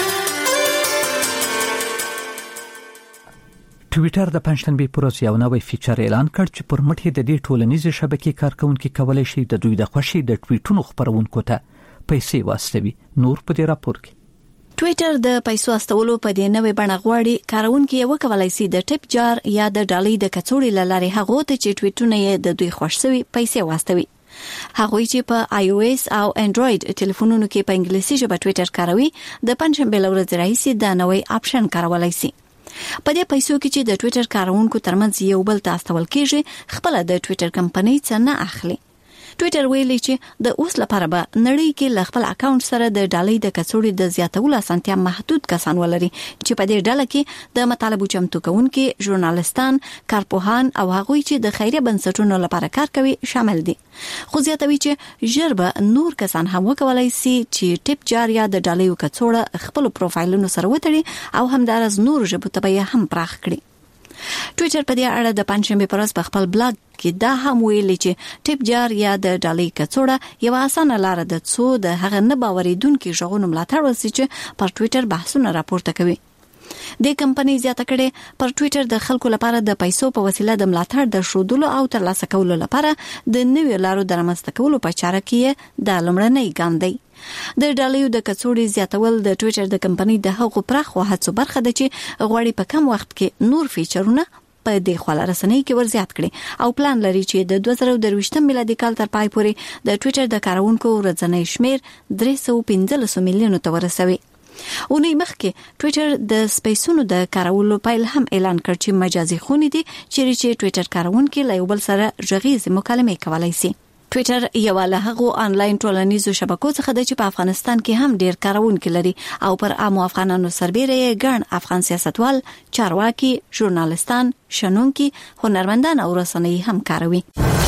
ټویټر د پنځشنبه پر ورځ یو نوی فیچر اعلان کړ چې پر مټ د دې ټولنیزې شبکې کارکونکو کولای شي د دوی د خوښي د ټویټونو خبرونکو ته پیسې واستوي. نور په دې راپور کې ټویټر د پیسو استولو په دې نوې بڼه غواړي کارونکي یو کولای شي د ټپ جار یا د ډالۍ د کڅوړې لارې هغه ته چې ټویټونه یې د دوی خوښوي پیسې واستوي. هغه چې په آی او اس او انډراید ټلیفونونو کې په انګلیسي ژبه ټویټر کاروي د پنځشنبه لورځ راځي د نوې آپشن کارولای شي. په دې پیسو کې چې د ټویټر کارونکو ترمنځ یو بل ته استول کېږي خپل د ټویټر کمپنۍ څخه نه اخلي. ټویټر ویلي چې د اوس لپاره به نړۍ کې ل خپل اکاونټ سره د ډالۍ د کڅوړې د زیاتولو اسانتیا محدود کسان ولري چې په دې ډله کې د مطالبو چمتو کوونکي ژورنالستان، کارپوهان او هغوی چې د خیریه بنسټونو لپاره کار کوي شامل دي. خو زیاتوي چې ژر به نور کسان هم وکولای شي چې ټپ جار یا د ډالۍ کڅوړه خپل پروفایلونو سره وتړي او همدارس نور ژبو ته هم پراخ کړي. ټویټر په دې اړه د پنځشنبه پر ورځ په خپل بلاګ کې دا هم ویلي چې ټپ جار یا د ډالۍ کڅوړه یو اسانه لار ده څو د هغه نه باورېدونکو ژغونو ملاتړ وکړي چې پر ټویټر بحثونه راپورته کوي. د کمپنۍ زیاته کړي پر ټویټر د خلکو لپاره د پیسو په وسیله د ملاتړ د شودلو او ترلاسه کولو لپاره د نوې لارو د رامنځته کولو په چاره کې د لومړنۍ ګام دی. د ډالۍ د کڅوړې زیاتول د ټویټر د کمپنۍ د هغو پراخو هڅو برخه ده چې غواړي په کم وخت کې نور فیچرونه په دې خواله رسنۍ کې ورزیات کړي او پلان لري چې د 2023 میلادي کال تر پای پورې د ټوئیټر د کارونکو ورځنی شمیر 315 میلیونو ته ورسوي. اونۍ مخکې ټوئیټر د سپیسونو د کارولو پیل هم اعلان کړ چې مجازي خونې دي چې ټوئیټر کارونکي له یو بل سره غږیزه مکالمه کولای شي. ټوئیټر یو له هغو آنلاین ټولنیزو شبکو څخه د چې په افغانستان کې هم ډیر کارونکي لري او پر عامو افغانانو سربېره ګڼ افغان سیاستوال، چارواکي، ژورنالستان، شنونکي، هنرمندان او رسنۍ هم کاروي.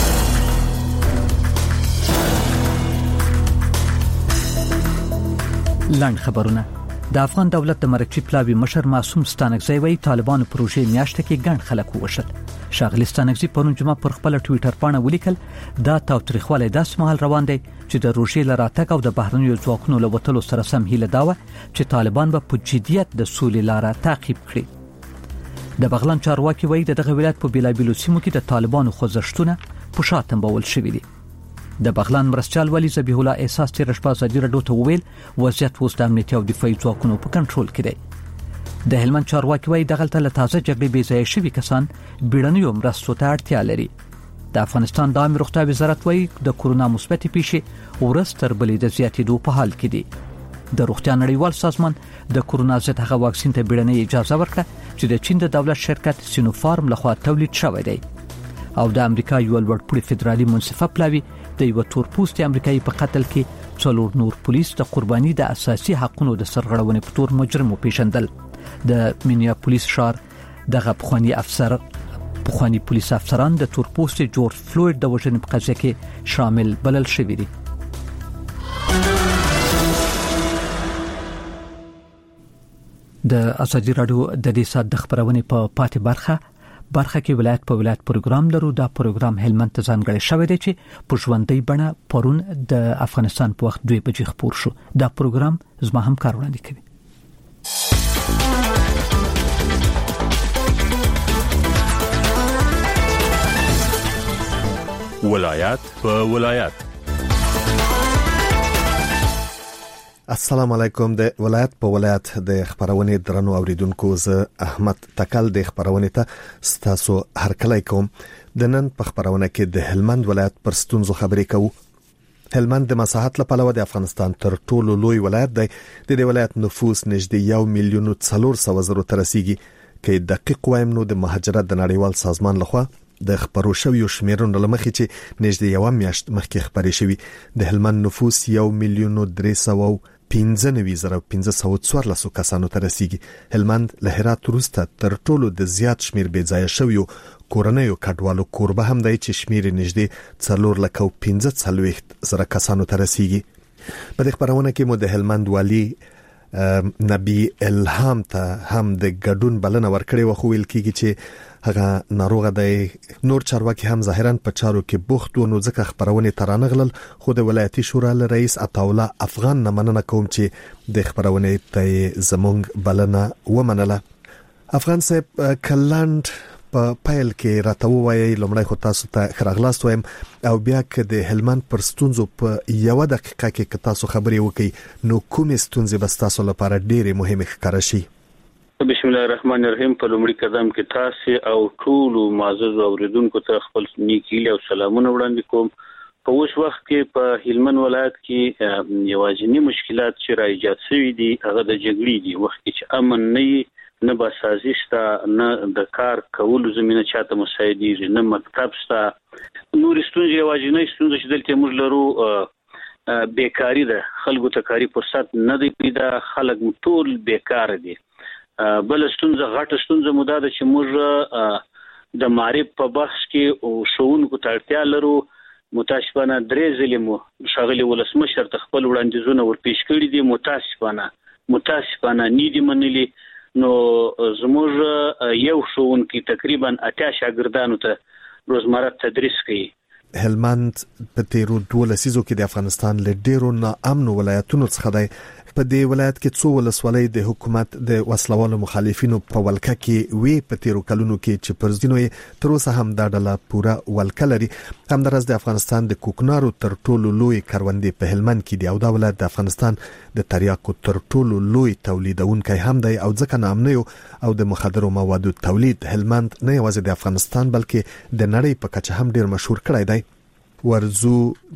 لاند خبرونه. د افغان دولت د مرکزی پلاوی مشر معصوم ستانکزی وی طالبانو پروژې میاشته کې ګڼ خلک وشل. ښاغلی ستانکزی پرون جمعه پر خپل ټوئیټر باندې ولیکل دا تاوتریخوالی داس مهال روان دی چې د روژې لراتګ او د بهرنیو ځواکونو له وتلو سره سم هیله داوه چې طالبان به په جدیت د سولې لاره تعقیب کړي. د بغلان چارواکي وی دغه ولایت په بیلابیلو سیمو کې د طالبانو خوځښتونه په شاتم بول شوي دي. د بغلان مرستيال ولی ذبیح الله احساس تیر شپه ازادي رادیو ته وویل وضعیت اوس د امنیتي او دفاعي ځواکونو په کنټرول کې دی. د هلمند چارواکي وایي دغلته له تازه جګړې بې ځایه شوي کسان بیړنیو مرستو ته اړتیا لري. د افغانستان د عامه روغتیا وزارت وایي د کورونا مثبت پیښې ورځ تر بلې د زیاتېدو په حال کې دي. د روغتیا نړیوال سازمان د کورونا ضد هغه واکسین ته بیړنۍ اجازه ورکړه چې د چین د دولت شرکت سینوفارم لخوا تولید شوی دی. او د امریکا یو لوړپوړي فدرالي منصفه پلاوی د یو تورپوستي امریکایي په قتل کې څلور نور پولیس د قرباني د اساسي حقوقو د سرغړونې په تور مجرم وپیژندل. د مینیاپولیس ښار دغه پخوانی پولیس افسران د تورپوستي جورج فلوید د وژنې په قضیه کې شامل بلل شوي دي. د ازادي رادیو د دې سات د خبرونې په پاتې برخه کې ولایت په ولایت پروګرام لرو. دا پروګرام هلمند ته ځانګړی شوی دی چې په ژوندۍ بڼه پرون د افغانستان په وخت 2 بجې خبر شو. دا پروګرام زما همکار وړاندې کوي. ولایت په ولایت. السلام علیکم. د ولایت په ولایت د خبرونې درنو اوریدونکو زه احمد تکل د خبرونې ته ستاسو هرکلی کوم. د نن په خبرونه کې د هلمند ولایت پر ستونزو خبرې کوو. هلمند د مساحت لپاره د افغانستان تر ټولو لوی ولایت دی. د دې ولایت نفوس نږدې 1,400,000 ته رسیږي. کې دقیق وایم نو د مهاجرت د نړیوال سازمان لخوا د خبرو شویو شمیرونو لمخې چې نږدې یو میاشت مخکې خبرې شوي د هلمند نفوس 1,315,514 کسانو ته رسیږي. هلمند له هرات وروسته تر ټولو د زیات شمیر بې ځایه شویو کورنیو کډوالو کوربه هم دی چې شمیر نږدې 4,15,000 کسانو ته رسیږي. په دې خبرونه کې مو د هلمند والی نبی الهام ته هم د ګډون بلنه ورکړې و، خو ویل کېږي چې هغه ناروغه دی. نور چارواکي هم ظاهرا په چارو کې بوخت و، نو ځکه خبرونه ترانغلل. خو د ولایتي شورا رئیس عطاوله افغان نه مننه کوم چې د خبرونه ته زمونږ بلنه ومنله. افغان صاحب کلند په پایل کې راته وایي لومړی خو تاسو ته خراغلاست وایم او بیا که د هلمند پر ستونزو په یو دقیقه کې تاسو خبرې وکړي نو کومې ستونزې به تاسو لپاره ډېرې مهمه ښکاره شي؟ بسم الله الرحمن الرحیم. په لومړي قدم کې تاسو او ټول معزز اوریدونکو ته خپل نیک هیله او سلامونه وړاندې کوم. په اوس وخت کې په هلمند ولایت کې یوازینی مشکلات چې را ایجاد شوي دي هغه د جګړې دي. وخت چې امن نه به سازش تا نه د کار کولو زمينه چاته مساعدېږي، نه مکتب شته. نور ستونزې یوازینی ستونزه چې دلته موږ لرو بیکاری ده. خلکو ته کاری فرصت نه دی پیدا، خلک ټول بیکار دي. بل ستونزه غټه ستونزه مودا ده چې موږ د معرف په بحث کې او شوونکو ته اړتیا لرو. متاسفانه درې ځلې مو شاغلي ولسمشر ته خپل وړاندیزونه ورپېښ کړي دي. متاسفانه نه دي منلي. نو زموږ یو ښوونکی تقریبا 80 شاګردانو ته روزمره تدریس کوي. هلمند په تیرو 12 لسیزو کې د افغانستان له ډیرو ناامن ولایتونو څخه دی. په دې ولایت کې څو ولسوالۍ د حکومت د وسلوالو مخالفینو په ولکه کې وی په تیرو کلونو کې چې پرځینو یې تر اوسه هم د ډله پوره ولکه لري. همدارس د افغانستان د کوکنارو تر ټولو لوی کروندې په هلمند کې دی او دا ولایت د افغانستان د تریاکو تر ټولو لوی تولیدونکی هم دی او ځکه نامنیو او د مخدرو موادو تولید هلمند نه یوازې د افغانستان بلکې د نړۍ په کچه هم ډیر مشهور کړی دی. ورزو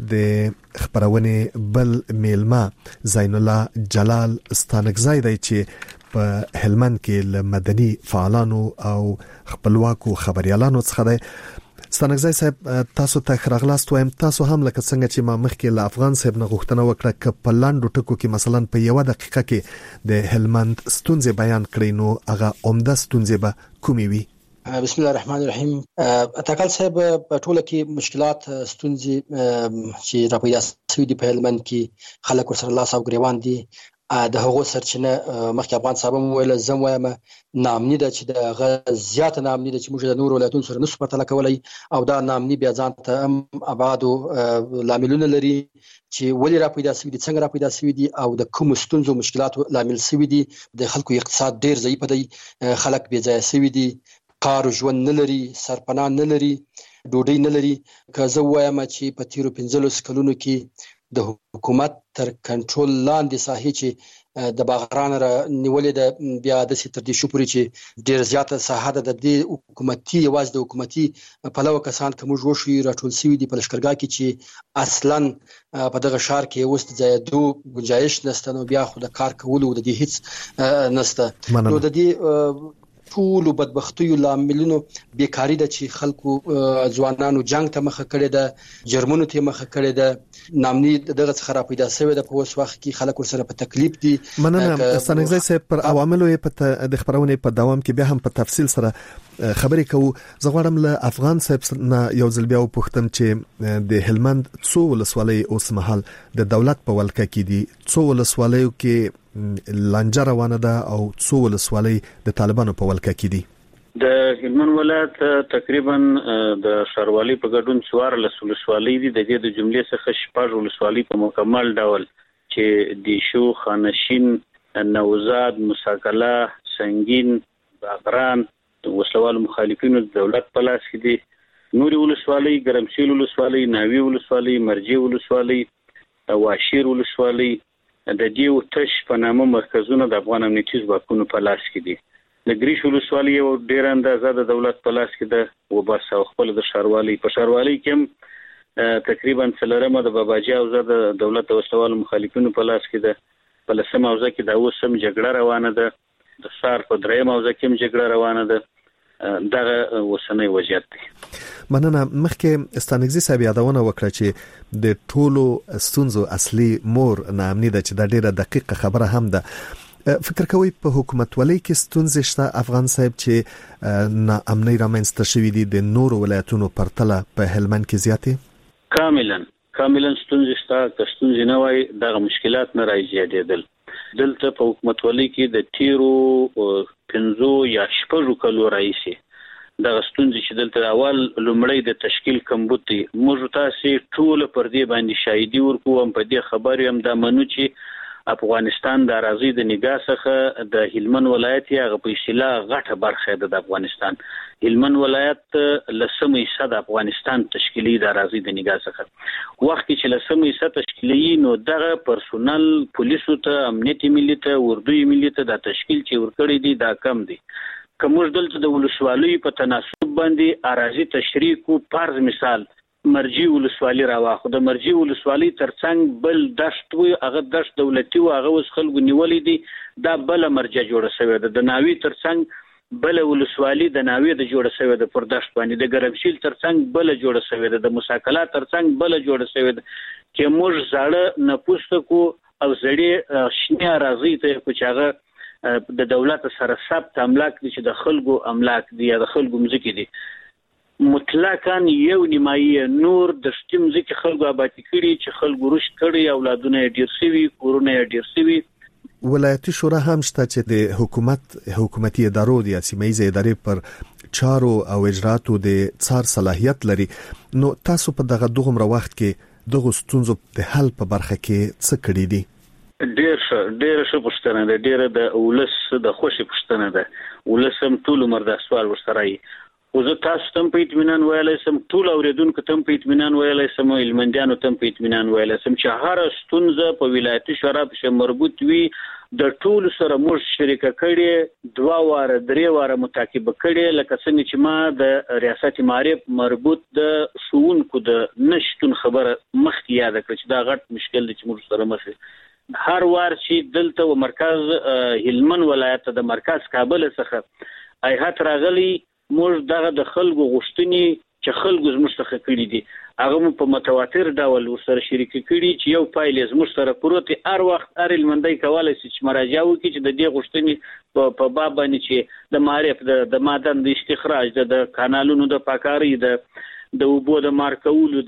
د خبرونه بل میلما زین الله جلال ستانکزای دی چې په هلمند کې له مدني فعالانو او خپلواکو خبريالانو څخه دی. ستانکزای صاحب تاسو ته خراغلاست وایم، تاسو هم لکه څنګه چې ما مخکې له افغان صاحب نه غوښتنه وکړه ک په لاندو ټکو کې مثلا په یو دقیقه کې د هلمند ستونزې بیان کړئ نو هغه عمده ستونزې به کومې وي؟ بسم الله الرحمن الرحیم. اتکل صاحب په ټوله کې مشکلات ستونزې چې را پیدا شوې دي په هلمند کې خلک ورسره لاس او ګریوان دي. د هغو سرچینه مخکې افغان صاحب ویل زم وایم نامني ده چې د غ زیات نامني ده چې موږ د نور ولایتونو سره نسو پرتله کولای او دا نامني بیا ځان ته ابعاد لاملونه لري چې ولې را پیدا شوې دي، څنګه را پیدا شوې دي او د کوم ستونزو مشکلاتو لامل شوې دي. د خلکو اقتصاد ډیر ضعیف دی، خلک بې ځایه شوي دي، کار ژوند نه لري، سرپناه نه لري، ډوډۍ نه لري. که زه وایم چې په تیرو 15 کلونو کې د حکومت تر کنټرول لاندې ساحې چې د باغران را نیولې ده بیا د تر دې شو پورې چې ډیر زیاته ساحه ده د دې حکومتي یواز د حکومتي پلوه کسان کوم جوړ شي راټول شوی دي په لشکرګاه کې چې اصلا په دغه شهر کې اوس د ځایدو گنجائش نشته، نو بیا خو د کار کولو د دې هیڅ نشته. نو د دې ټول بدبختیو لاملونو بیکاری ده چې خلکو ځوانانو جنگ ته مخه کړی ده، جرمونو ته مخه کړی ده، نامني دغه څخه را پیدا شوی ده. په اوس وخت کې خلک ورسره په تکلیف دي. مننه ستانکزای صاحب پر عواملو په د خبرونه په دوام کې بیا هم په تفصیل سره خبرې کوو. زه غواړم له افغان صاحب نه یو ځل بیا وپوښتم چې د هلمند څو ولسوالۍ اوس مهال د دولت په ولکه کې دي، څو ولسوالیو کې لانجه روانه ده او څو ولسوالۍ د طالبانو په ولکه کې دي؟ د هلمند ولایت تقریبا د ښاروالۍ په ګډون 14 ولسوالۍ دي. د دې د جملې څخه 6 ولسوالۍ په مکمل ډول چې دیشو، خانشین، نوزاد، مساکله، سنگین، باغران وسلوال مخالفینو د دولت په لاس کې دي. نوري ولسوالۍ ګرمسیل ولسوالۍ، ناوی ولسوالۍ، مرجی ولسوالۍ، واشیر ولسوالۍ د دې تش په نامه مرکزونه د افغان امنیتي ځواکونو په لاس کې دي. د ګریش ولسوالۍ یو ډیر اندازه د دولت په لاس کې ده او بس خپل د ښاروالۍ په ښاروالۍ کې تقریبا څلورمه د باباجي اوزه د دولت د وسلوالو مخالفینو په لاس کې ده. په لسمه اوزه کې د اوسم جګړه روانه ده. د سار په درېمه اوزه کې جګړه روانه ده. دغه وسنۍ وضعیت دی. مننه. مخکې ستانکزي صاحب یادونه وکړه چې د ټولو ستونزو اصلي مور نامني ده چې د ډیره دقیقه خبره هم ده. فکر کوي په حکومت ولای کې ستونزې شته افغان صاحب چې ناامنۍ رامنځته شوې دي د نورو ولایتونو پرتله په هلمند کې زیاتې؟ کاملا ستونزې شته. که ستونزې نه وای دغه مشکلات نه راځېدل. دلته په حکومت ولای کې د تیرو 15 یا 16 کلو راځي د ستونزې چې دلته اول لومړی د تشکیل کمبوتي موږ تاسو ټول پر دې باندې شاهدي ورکوم. په دې خبرې هم د منو چې افغانستان د راځي د نگاه څخه د هلمند ولایت هغه په اصطلاح غټه برخه ده د افغانستان. هلمند ولایت لسمه حصہ د افغانستان تشکیلی د راځي د نگاه څخه وخت چې لسمه حصہ تشکیلی نو دغه پرسونل پولیسو ته، امنیتي ملي ته، اردوی ملي ته د تشکیل چې ورکړي دي دا کم دي. کومج دلته د ولسوالۍ په تناسب باندې اراضي تشریح کو فرض مثال مرجی ولسوالۍ راواخو. د مرجی ولسوالۍ ترڅنګ بل دشت وي، هغه دشت دولتي او هغه وس خلکو نیولې دي. دا بل مرجع جوړه شوې ده. د ناوی ترڅنګ بل ولسوالۍ د ناوی د جوړه شوې ده پر دشت باندې. د ګرمشیل ترڅنګ بل جوړه شوې ده. د مساکله ترڅنګ بل جوړه شوې ده. چې موږ زړه نپوسته کو او زړې شنه راځي ته کو چاغه د دولت سره ثبت املاک دي چې د خلکو املاک دي یا د خلکو مزکی دي. مطلقاً یو نیمایي نور د شتم ځکه خلکو آبادی کړي چې خلکو رشد کړي، اولادونه ډیر شوي، کورونه ډیر شوي. ولایتي شورا هم شته چې د حکومتي ادارو د سیمایي ادارې پر چارو او اجراتو د څار صلاحیت لري. نو تاسو په دغه دوغمره وخت کې دغه ستونزو د حل په برخه کې څه کړی دي؟ ډېر ښه پوښتنه ده، ډېر د ولس د خوشي پوښتنه ده. ولس هم ټول عمر دا سوال ورسره وي. خو زه تاسو ته په اطمینان ویلای سم، ټول اوریدونکو ته په اطمینان ویلای سم، هلمندیانو ته په اطمینان ویلای سم چې هر ستونزه په ولایتي شورا پسې مربوط وي د ټول سره موږ شریکه کړي، 2 واره 3 واره متعاقبه کړي. لکه څنګه چې ما د ریاست معارف مربوط د ښوونکو د نشټون خبره مخکې یاد کړ چې دا غټ مشکل دی چې موږ سره مخ هر وار چې دلته و مرکز هلمند ولایت د مرکز کابل څخه ایهات راغلي، موږ دغه د خلکو غوښتنې چې خلکو زموږ څخه کړي دي هغه په متواتر ډول ورسره شریک کړي چې یو فایل زموږ سره پروت هر وخت هر هلمندی کولای شي چې مراجعه وکړي چې د دې غوښتنې په باب باندې چې د معرف د معدن د استخراج د کانالونو د پاکاري د اوبو د مارکولو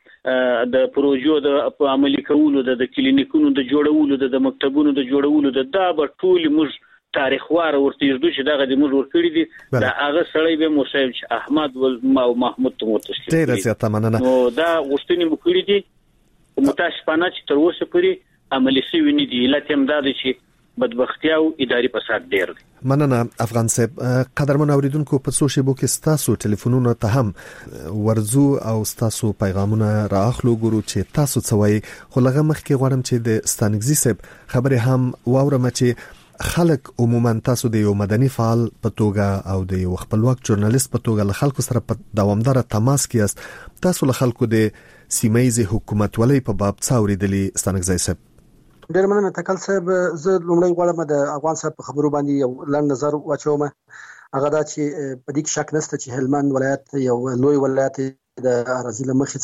د پروژو د عملي کولو د کلینیکونو د جوړولو د مکتبونو د جوړولو دا به ټول موږ تاریخ واره ورته یو چې دغه د موږ ورکړي دي. دا هغه سړی به مصعب احمد او محمود ته متشکر. ډیره زیاته مننه. نو دا غوښتنې مو کړې دي، متاسفانه چې تر اوسه پورې عملي شوی نه دي. علت هم دا دی چې بدبختي او اداري فساد ډیر دی. مننه افغان صاحب. قدرمن اوریدونکو په سوشل میډیا کې ستاسو ټلیفونونه ته هم ورزو او ستاسو پیغامونه راخلو ګورو چې تاسو څه وایي. خو لږه مخکې غواړم چې د ستانګزي صاحب خبره هم واورم چې خلک عموما تاسو د یو مدني فعال په توګه او د یو خپلواک ژورنالیست په توګه له خلکو سره په دوامدار تماس کې یاست. تاسو له خلکو د سیمایي حکومتولۍ په باب څه اوریدلي ستانګزي صاحب؟ ډېر مننه تکل صاحب. زه لومړی غواړم د افغان صاحب په خبرو باندې یو لنډ نظر واچوم. هغه دا چې په دې کې شک نشته چې هلمند ولایت یو لوی ولایت د اراضي له مخې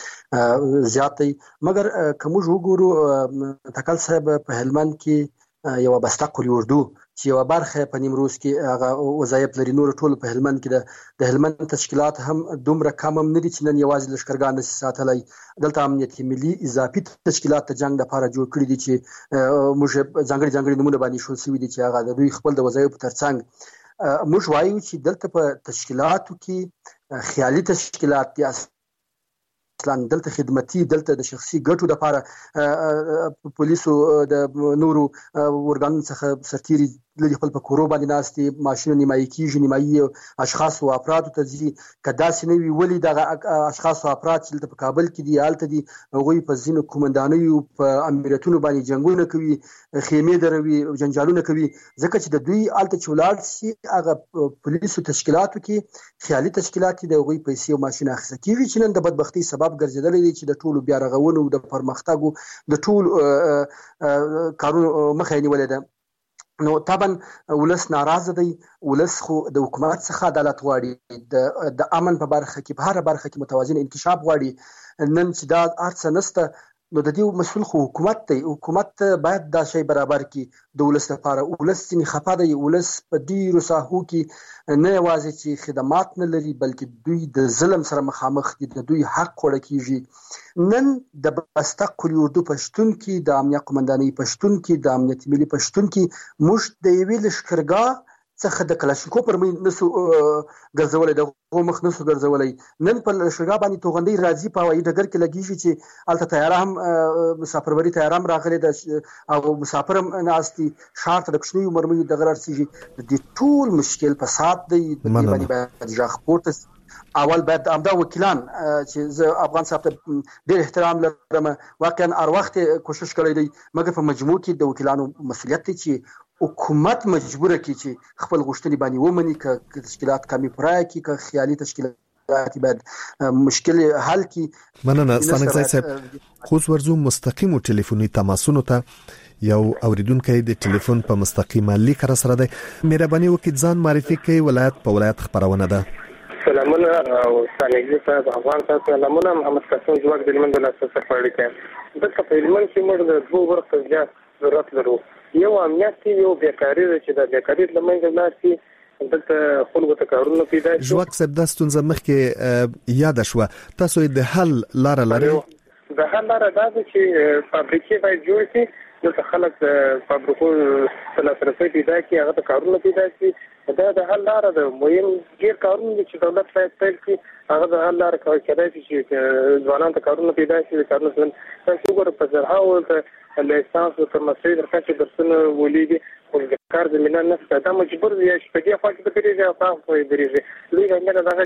څخه زیات دی، مګر کوم وګورو تکل صاحب په هلمند کې یو بسته کوریډو چې یو برخه په نیمروز کې هغه وظایف لري، نور ټول په هلمند کې د هلمند تشکیلات هم دومره کم هم نه دي چې نن یوازې لشکرګان ساتلای. دلته امنیتي ملي اضافي تشکیلات ته جنگ لپاره جوړ کړی دي چې موږ ځانګړي نمونه باندې شول سوي دي چې هغه د دوی خپل د وظایف ترڅنګ موږ وایو چې دلته په تشکیلاتو کې خیالي تشکیلات دي، دلته خدمتي، دلته د شخصي ګټو لپاره پولیسو د نورو ورګانو څخه سرتيري لري خپل په کورو باندې ناستي، ماشين نیمایي کیږي، نیمایي اشخاص او افراد ته ځي. کدا سينوي ولي د اشخاص او افراد چې په کابل کې دي حالت دي هغه په ځینو کومندانیو په امریتونو باندې جنگونه کوي، خیمه دروي، جنجالونه کوي، ځکه چې د دوی حالت چولار سي هغه پولیسو تشکیلاتو کې خیالي تشکیلات دي، هغه پیسې او ماشين اخیسته کیږي چې نن د بدبختی سبب ګرځیدل دي چې د ټولو بیا رغونو د پرمختګ د ټول کارونو مخه نیولې ده. نو طبعا ولس ناراضه دی، ولس خو د حکومت څخه عدالت غواړي، د امن په برخه کې په هر برخه کې متوازن انکشاف غواړي. نن چې دا ارڅ نسته نو د دې مسؤل خو حکومت دی، حکومت باید دا شی برابر کړي د ولس لپاره. ولس ځنې خفه دی، ولس په ډیرو ساحو کې نه یوازې چې خدمات نه لري بلکې دوی د ظلم سره مخامخ دي، د دوی حق خوړل کیږي. نن د بسته کوریډو پښتون کې د امنیت قومندانۍ پښتون کې د امنیت ملي پښتون کې موږ د یوې لشکرګاه څخه د کلاشینکوف پر مې نسو ګرځولې، د مخ نسو ګرځولې. نن په لشکرګاه باندې توغندۍ راځي په هوایي ډګر کې لګیږي چې الته تیار هم مسافربري تیار هم راغلي د او مسافر هم ناستي شارت د کښنی مرمي د غرار سيږي. د ټول مشکل په سات دی باندې ځخ پورته اول باید امدا وکیلان چې زه افغان صاحب ته ډېر احترام لرم، واقعا هر وخت کوشش کړی دی، مګر په مجموع کې د وکیلانو مسولیت دی چې حکومت مجبوره کی چې خپل غوښتنې باندې ومني، ک تشکیلات کمی پرای کی ک خیالي تشکیلات باید مشکل حل کی. مننه ستانګزی صاحب. خو ورزو مستقیم ټلیفوني تماسونو ته یو اوریدونکو د ټلیفون په مستقیمه لیک را سره دی. مهرباني وکړئ ځان معرفي کړئ، ولایت په ولایت خبرونه ده. سلامونه او ستانګزی صاحب، افغان صاحب سلامونه. محمد قاسم جوړ د هلمند ولایت څخه پړی کوي. دغه په هلمند کې موږ د دوه ورځې زیات ضرورت لرو. یو امنیت کې یو بیکاری چې د بیکاری لمنځه لاړ دلته خلکو ته کارونه پیدا شي. ژواک صاحب د ستونزه مخکې یاد شوه، تاسو د حل لار لرئ؟ د حل لار دا ده چې فابریکې باید جوړ شي، دلته خلک فابریکو ته لاسرسی پیدا کړي، هغه ته کارونه پیدا کړي. دا د حل لار ده. مهم ډېر کارونه دي چې دولت باید پیل کړي، هغه د حل لار کېدای شي چې ځوانان ته کارونه پیدا شي. کارونه تاسو وګورئ په زراعت لیسانس او فارماسي درکې درسونه ولېږي او د کار زمينه نه دا مجبور دی چې په دې خوا کې د پیریږي تاسو یې درېږي دوی څنګه دغه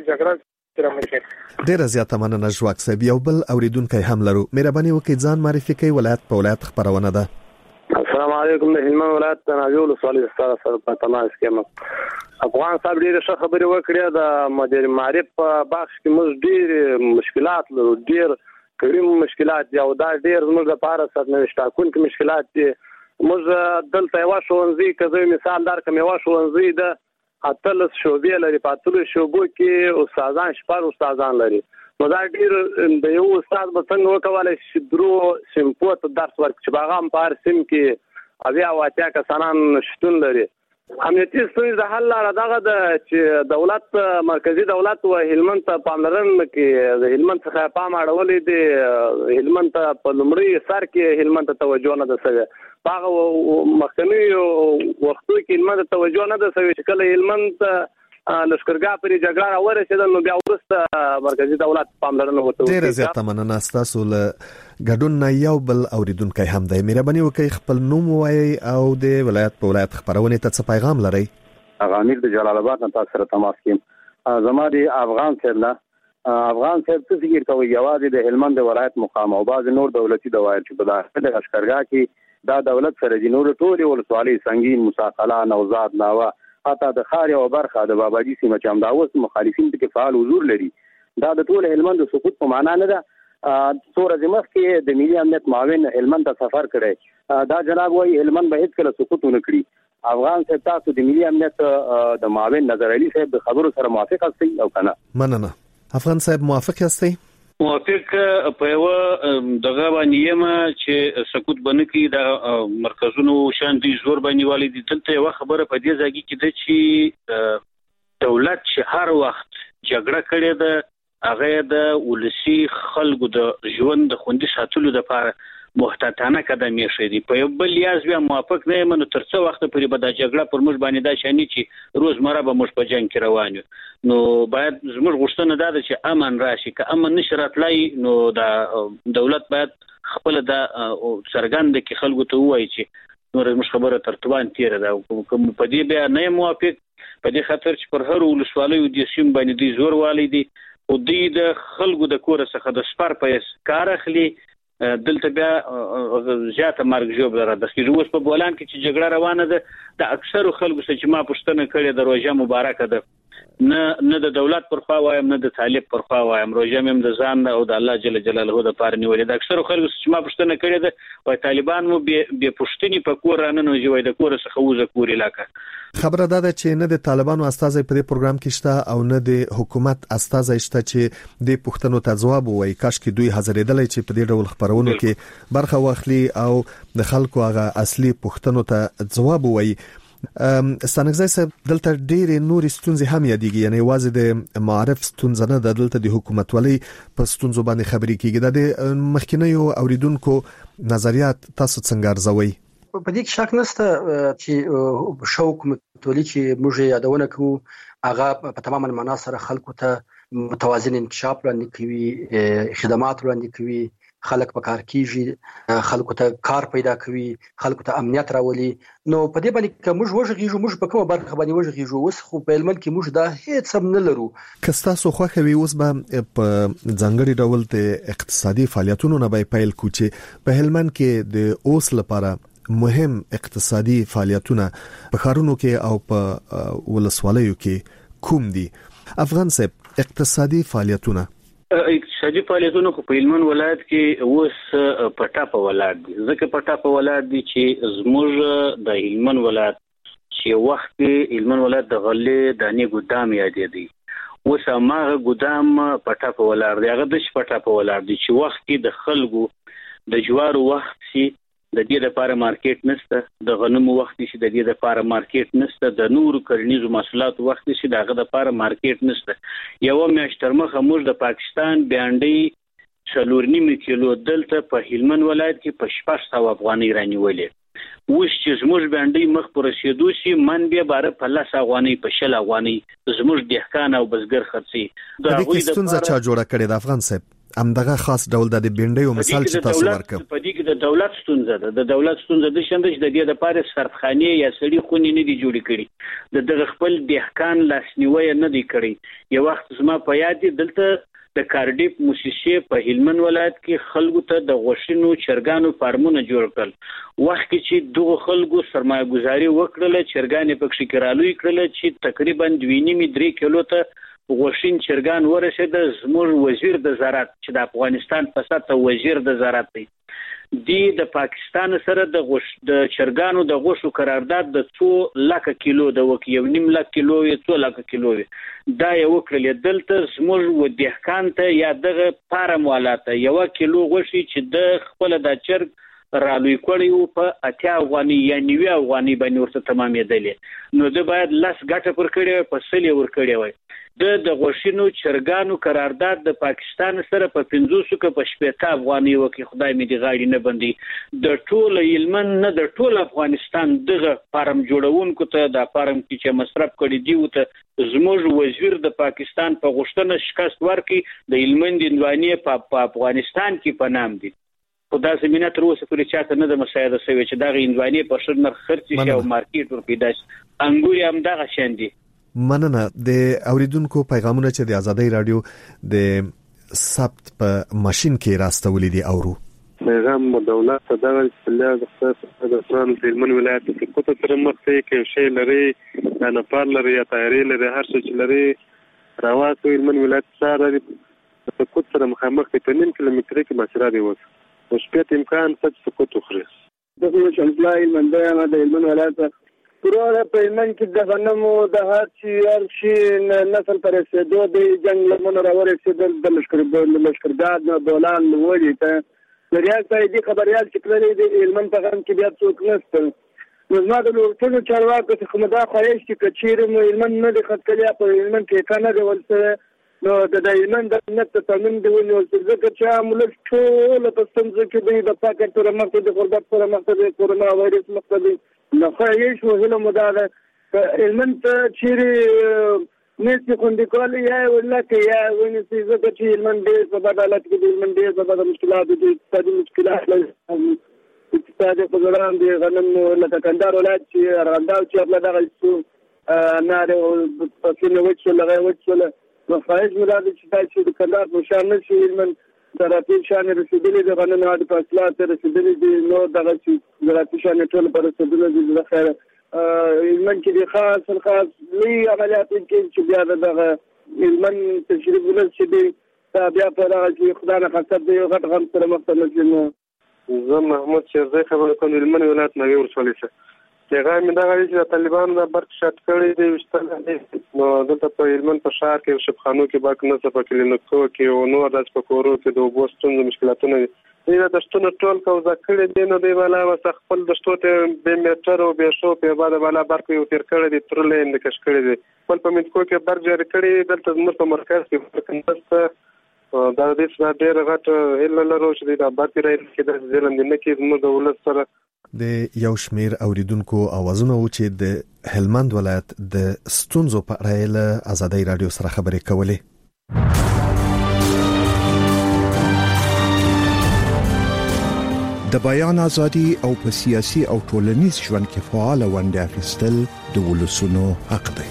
جګړه ډیره زیاته مننه ژواک صاحب. یو بل اوریدونکو هم لرو، مهرباني وکړئ ځان معرفي کړئ. ولایت په ولایت خبرونه ده. السلام علیکم. د هلمند ولایت تناجول سوالي ستاره سره په تماس کې افغان صاحب ډیره ښه خبرې وکړې. د مدیر معرف په بخش کې موږ ډیر مشکلات لرو، ډیر کریم مشکلات دي او دا ډیر موږ لپاره سرنوشت ټاکونکي مشکلات دي. موږ دلته یو شونځي کزوی مثال درکم، یو شونځي د اتلس شوبې لري، په اتلس شوبو کې استادان شپږ استادان لري. نو دا ډیر د یو استاد به څنګه وکولای شي درو سیمپو ته درس ورکړي چې باغام په هر سیم کې اویا واتیا کسانان شتون لري. امنیتي ستونزې د حل لاره دغه د چې دولت مرکزی دولت او هلمند ته پاملرنه کې د هلمند څخه پام اړولې دي. هلمند ته په لومړي سر کې هلمند ته توجه نه ده شوې. هغه مخکنی وختو کې هلمند ته توجه نه ده شوې چې کله هلمند لشکرګاه پرې جګړه راورسېده نو بیا وروسته مرکزی دولت پاملرنه وکړه. ډیره زیاته مننه ستاسو له ګډون نه. یو بل اوریدونکو هم دی، مهرباني وکړئ خپل نوم ووایئ او د ولایت په ولایت خبرونه ته څه پیغام لرئ. امیر د جلال آباد نه تاسو سره تماس کوم. زما د افغان صاحب څه فکر کوي یوازې د هلمند ولایت مقام او بعض نور دولتي دوائر چې په داخله لشکرګاه کې دا دولت سره د نور ټولي ولسوالۍ سنگین مساقله نوزاد ناوه حتی د خاري او برخه د باباجي سیمه چې همداوس مخالفین ته فعال حضور لري. دا د ټول هلمند د سقوط په معنا نه ده. څو ورځې مخکې د ملي امنیت معاون هلمند ته سفر کړی، دا جناب وايي هلمند به هیڅ کله سقوط ونه کړي. افغان صاحب تاسو د ملي امنیت د معاون نظر علي صاحب د خبرو سره موافق یاستئ او کنه؟ مننه. افغان صاحب موافق یاستئ؟ موافق په یو دغه باندې یم چې سقوط باندې کې د مرکزونو شان دي زور باندې والي دي. دلته یو خبره په دې ځای کې ده چې دولت چې هر وخت جګړه کړې ده هغه د ولسی خلکو د ژوند د خوندي ساتلو لپاره محتاطانه قدمې شې دي. په یو بل یاز بیا موافق نه یم نو تر څو وخت پورې به د جګړه پر موږ باندې دا شانی چې روزمره به موږ په جنگ کې روان یو. نو باید زموږ غوښتنه ده چې امن راشي. که امن نشي راتلای نو د دولت باید خپل د سرګند کې خلکو ته وایي چې نور موږ خبره ترتوبان تیر ده. کوم په دې بیا نه موافق په دې خاطر چې پر هر ولسوالۍ د سیم باندې دي زور والی دي او د خلکو د کور څخه د سپار پیس کار اخلي. دلته بیا زیاته مرګ جوړ لري. د اوس په بولان کې چې جګړه روانه ده د اکثر خلکو چې ما پښتنه کړې د روزه مبارکه ده، نه د دولت پر خوا وایم نه د طالب پر خوا وایم، روزه مم د ځان او د الله جل جلاله د پاره نیولې. د اکثر خلکو چې ما پښتنه کړې ده وای طالبان مو به پښتني په کور نه نو جوړ د کور څخه وځه کور علاقه. خبره ده چې نه د طالبانو استازي په دې پروګرام کې شته او نه د حکومت استازي شته چې د پښتنو ته ځواب وایي. کاش کې دوی حاضرېدل چې په دې ډول خبرونو کې برخه واخلي او د خلکو هغه اصلي پښتنو ته ځواب وایي. ستانګزای صاحب دلته ډېر نور ستونزې هم یادېږي، یعنی واځي د معرف ستونزه نه د دلته د حکومت ولې په ستونزو باندې خبرې کیږي. د مخکینیو اوریدونکو نظریات تاسو څنګه ارزوي؟ په دې کې شک نشته چې شوق متولي چې موږ یادونه کوو هغه په تماما معنا سره خلکو ته متوازن انکشاف وړاندې کوي، خدمات وړاندې کوي، خلک په کار کیږي، خلکو ته کار پیدا کوي، خلکو ته امنیت راولي. نو په دې باندې که موږ وژغیږو موږ په کومه برخه باندې وژغیږو؟ اوس خو په هلمند کې موږ دا هیڅ هم نه لرو. که تاسو خوښوي اوس به په ځانګړي ډول د اقتصادي فعالیتونو نه به پیل کوو چې په هلمند کې د اوس لپاره مهم اقتصادي فعالیتونه په ښارونو کې او په ولسوالیو کې کوم دي؟ افغان صاحب اقتصادي فعالیتونه خو په هلمند ولایت کې اوس پټا په ولایت دي. ځکه پټا په ولایت دي چې زموږ د هلمند ولایت چې وخت کې هلمند ولایت د غلې دانې ګودام یادې دي. اوس هغه ګودام پټا په ولایت دی. هغه د پټا په ولایت دي چې وخت کې د خلکو د جوارو وخت شي د دې لپاره مارکیټ نشته، د غنمو وخت شي د دې لپاره مارکیټ نشته، د نورو کرنیزو محصولاتو وخت شي دغه لپاره مارکیټ نشته. یو میاشت تر مخه موږ د پاکستان بیانډي 4.5 کیلو دلته په هلمند ولایت کې په 600 افغانۍ رانیولې. اوس چې زموږ بیانډي مخ پر رسیدو شي من به بار په 10 افغانۍ په 10 افغانۍ زموږ دهقان او بزګر خرڅي. د دې ستونزه چا جوړه کړې د افغان صاحب؟ امدغه خاص ډول د بینډیو مثال چې تاسو ورکړ په دې کې د دولت ستونزه ده د دولت ستونزه د شندش د دې د پاره سرخانه یا سړي خونې نه دي جوړې کړي د خپل دهقان لاسنیوي نه دي کړی یو وخت زما په یاد دي دلته د کارډیف موسسې په هلمند ولایت کې خلکو ته د غوښینو چرګانو فارمونه جوړ کړل وخت کې چې دغه خلکو سرمایه گذاري وکړه چرګانې پکې کرالوي کړل چې تقریبا 2.5-3 کیلو ته غوښین چرګان ورسېد زموږ وزیر د زراعت چې د افغانستان په سطح وزیر د زراعت دی د پاکستان سره د چرګانو د غوښو قرارداد د 2 لک کیلو د وکي 1.5 لک کیلو یا 2 لک کیلو دا یو کړل دلته زموږ و دهقان ته یا دغه فارم والاته 1 کیلو غوښي چې د خپل د چرګ رالوي کړیو په 80 افغاني یا 90 افغاني باندې ورته تمامېدل نو د باید لاس ګټه پر کړی په سلی ور کړی وای د غوښینو چرګانو قرارداد د پاکستان سره په 500 کې په 70 افغاني وکي خدای مې دی غاړي نه بندي د ټول یلمن نه د ټول افغانستان دغه فارم جوړونکو ته د فارم چې مصرف کړي دی وته زموږ وزیر د پاکستان په غوښتنه شکست ورکړي د یلمن د عنواني په افغانستان کې په نام دي خدای زمينه تر اوسه پورې چاته نه د مساعده شوی چې دغه عنواني په شر نرخ خرڅ شي او مارکیټ ور پیدا شي انګوري هم دغه شاندي مننه د اوریدونکو پیغامونه چې د ازادۍ رادیو د ثبت په ماشين کې راستولې دي اورو پیغام دولت ته د افغانستان د هلمند ولایت کې کوته تر مخته کې شی لري د نپال لري یا تایری لري هر څه چې لري راواتو هلمند ولایت سره د کوته سره مخامخ په 9 کیلومتر کې مسره دی وس او شپه امکان څه کوته خري دغه شمسلا هلمند د هلمند ولایت پروره په هلمند کې د غنمو د هر شي نسل پر رسیدو د جنگ لمن راورسېدل د لشکرګاد نه دولان لوري ته ریاست دې خبريال چې کړلې د هلمند په غن کې بیا څوک نشته نو زما د ټولو چارواکو څخه مدا خواهش چې کچیر مو هلمند نه د خطکلیا په هلمند کې کانه دی ولسه نو د هلمند د نت تمن دی ونیول چې چې ملک ټول په ستنځ کې د پاکستان پر مخ د غربت پر مخ د کورونا وایرس مخ نو خواهش وهله مداله هلمند چې نسي خوندې کول یا ولکه یا ونسي زکه چې هلمند دې په بدالت کې هلمند دې په بدل مشکلات دي اقتصادي مشکلات اقتصادي خبران دي غنم لکه کندهار ولایت چې رانداو چې خپل دغه څو ناره په څیر وچو لغه وچو نو خواهش مداله چې تاسو د کندهار مشان نشي هلمند زراعتي شان رسیدلې د غنم د فاصلات رسیدلې دي نو دغه چې زراعتي شان ټول پر رسیدلې دي د خیر هلمند کې خاص لوی عملیات کې چې بیا دغه هلمند تشریف ولرسي دي بیا په هغه چې خدای نه خاصه دی غټ غم سره مختلف نو زه محمود شیرزی خبرې کوم هلمند ولایت نوی ورسولې څه پیغام دا غوړي چې طالبانو د برق شټ کړی دی وشتل نو دلته په هلمند په شهر کې شپخانو کې باک نه په کلینیکو کې او نور د سپکورو کې د وبوستون مشکلاتونه دي دا د شتون ټول کوزه کړی دی نو دی والا وس خپل د شتوته به میټر او به شو په بعد والا برق یو تیر کړی دی ترلې اند کښ کړی دی خپل په منځکو کې برق جاری کړی دلته زموږ په مرکز کې کنده دا د دې ډېر غټ هله لرو چې دا برق راځي کې د ځلم نه کې زموږ د ولس سره د یو شمیر اوریدونکو اوازونه و چې د هلمند ولایت د ستونزو په اړه له ازادۍ رادیو سره خبرې کولې د بیان ازادي او په سیاسي او ټولنیز ژوند کې فعال ونډه اخیستل د ولسونو حق دی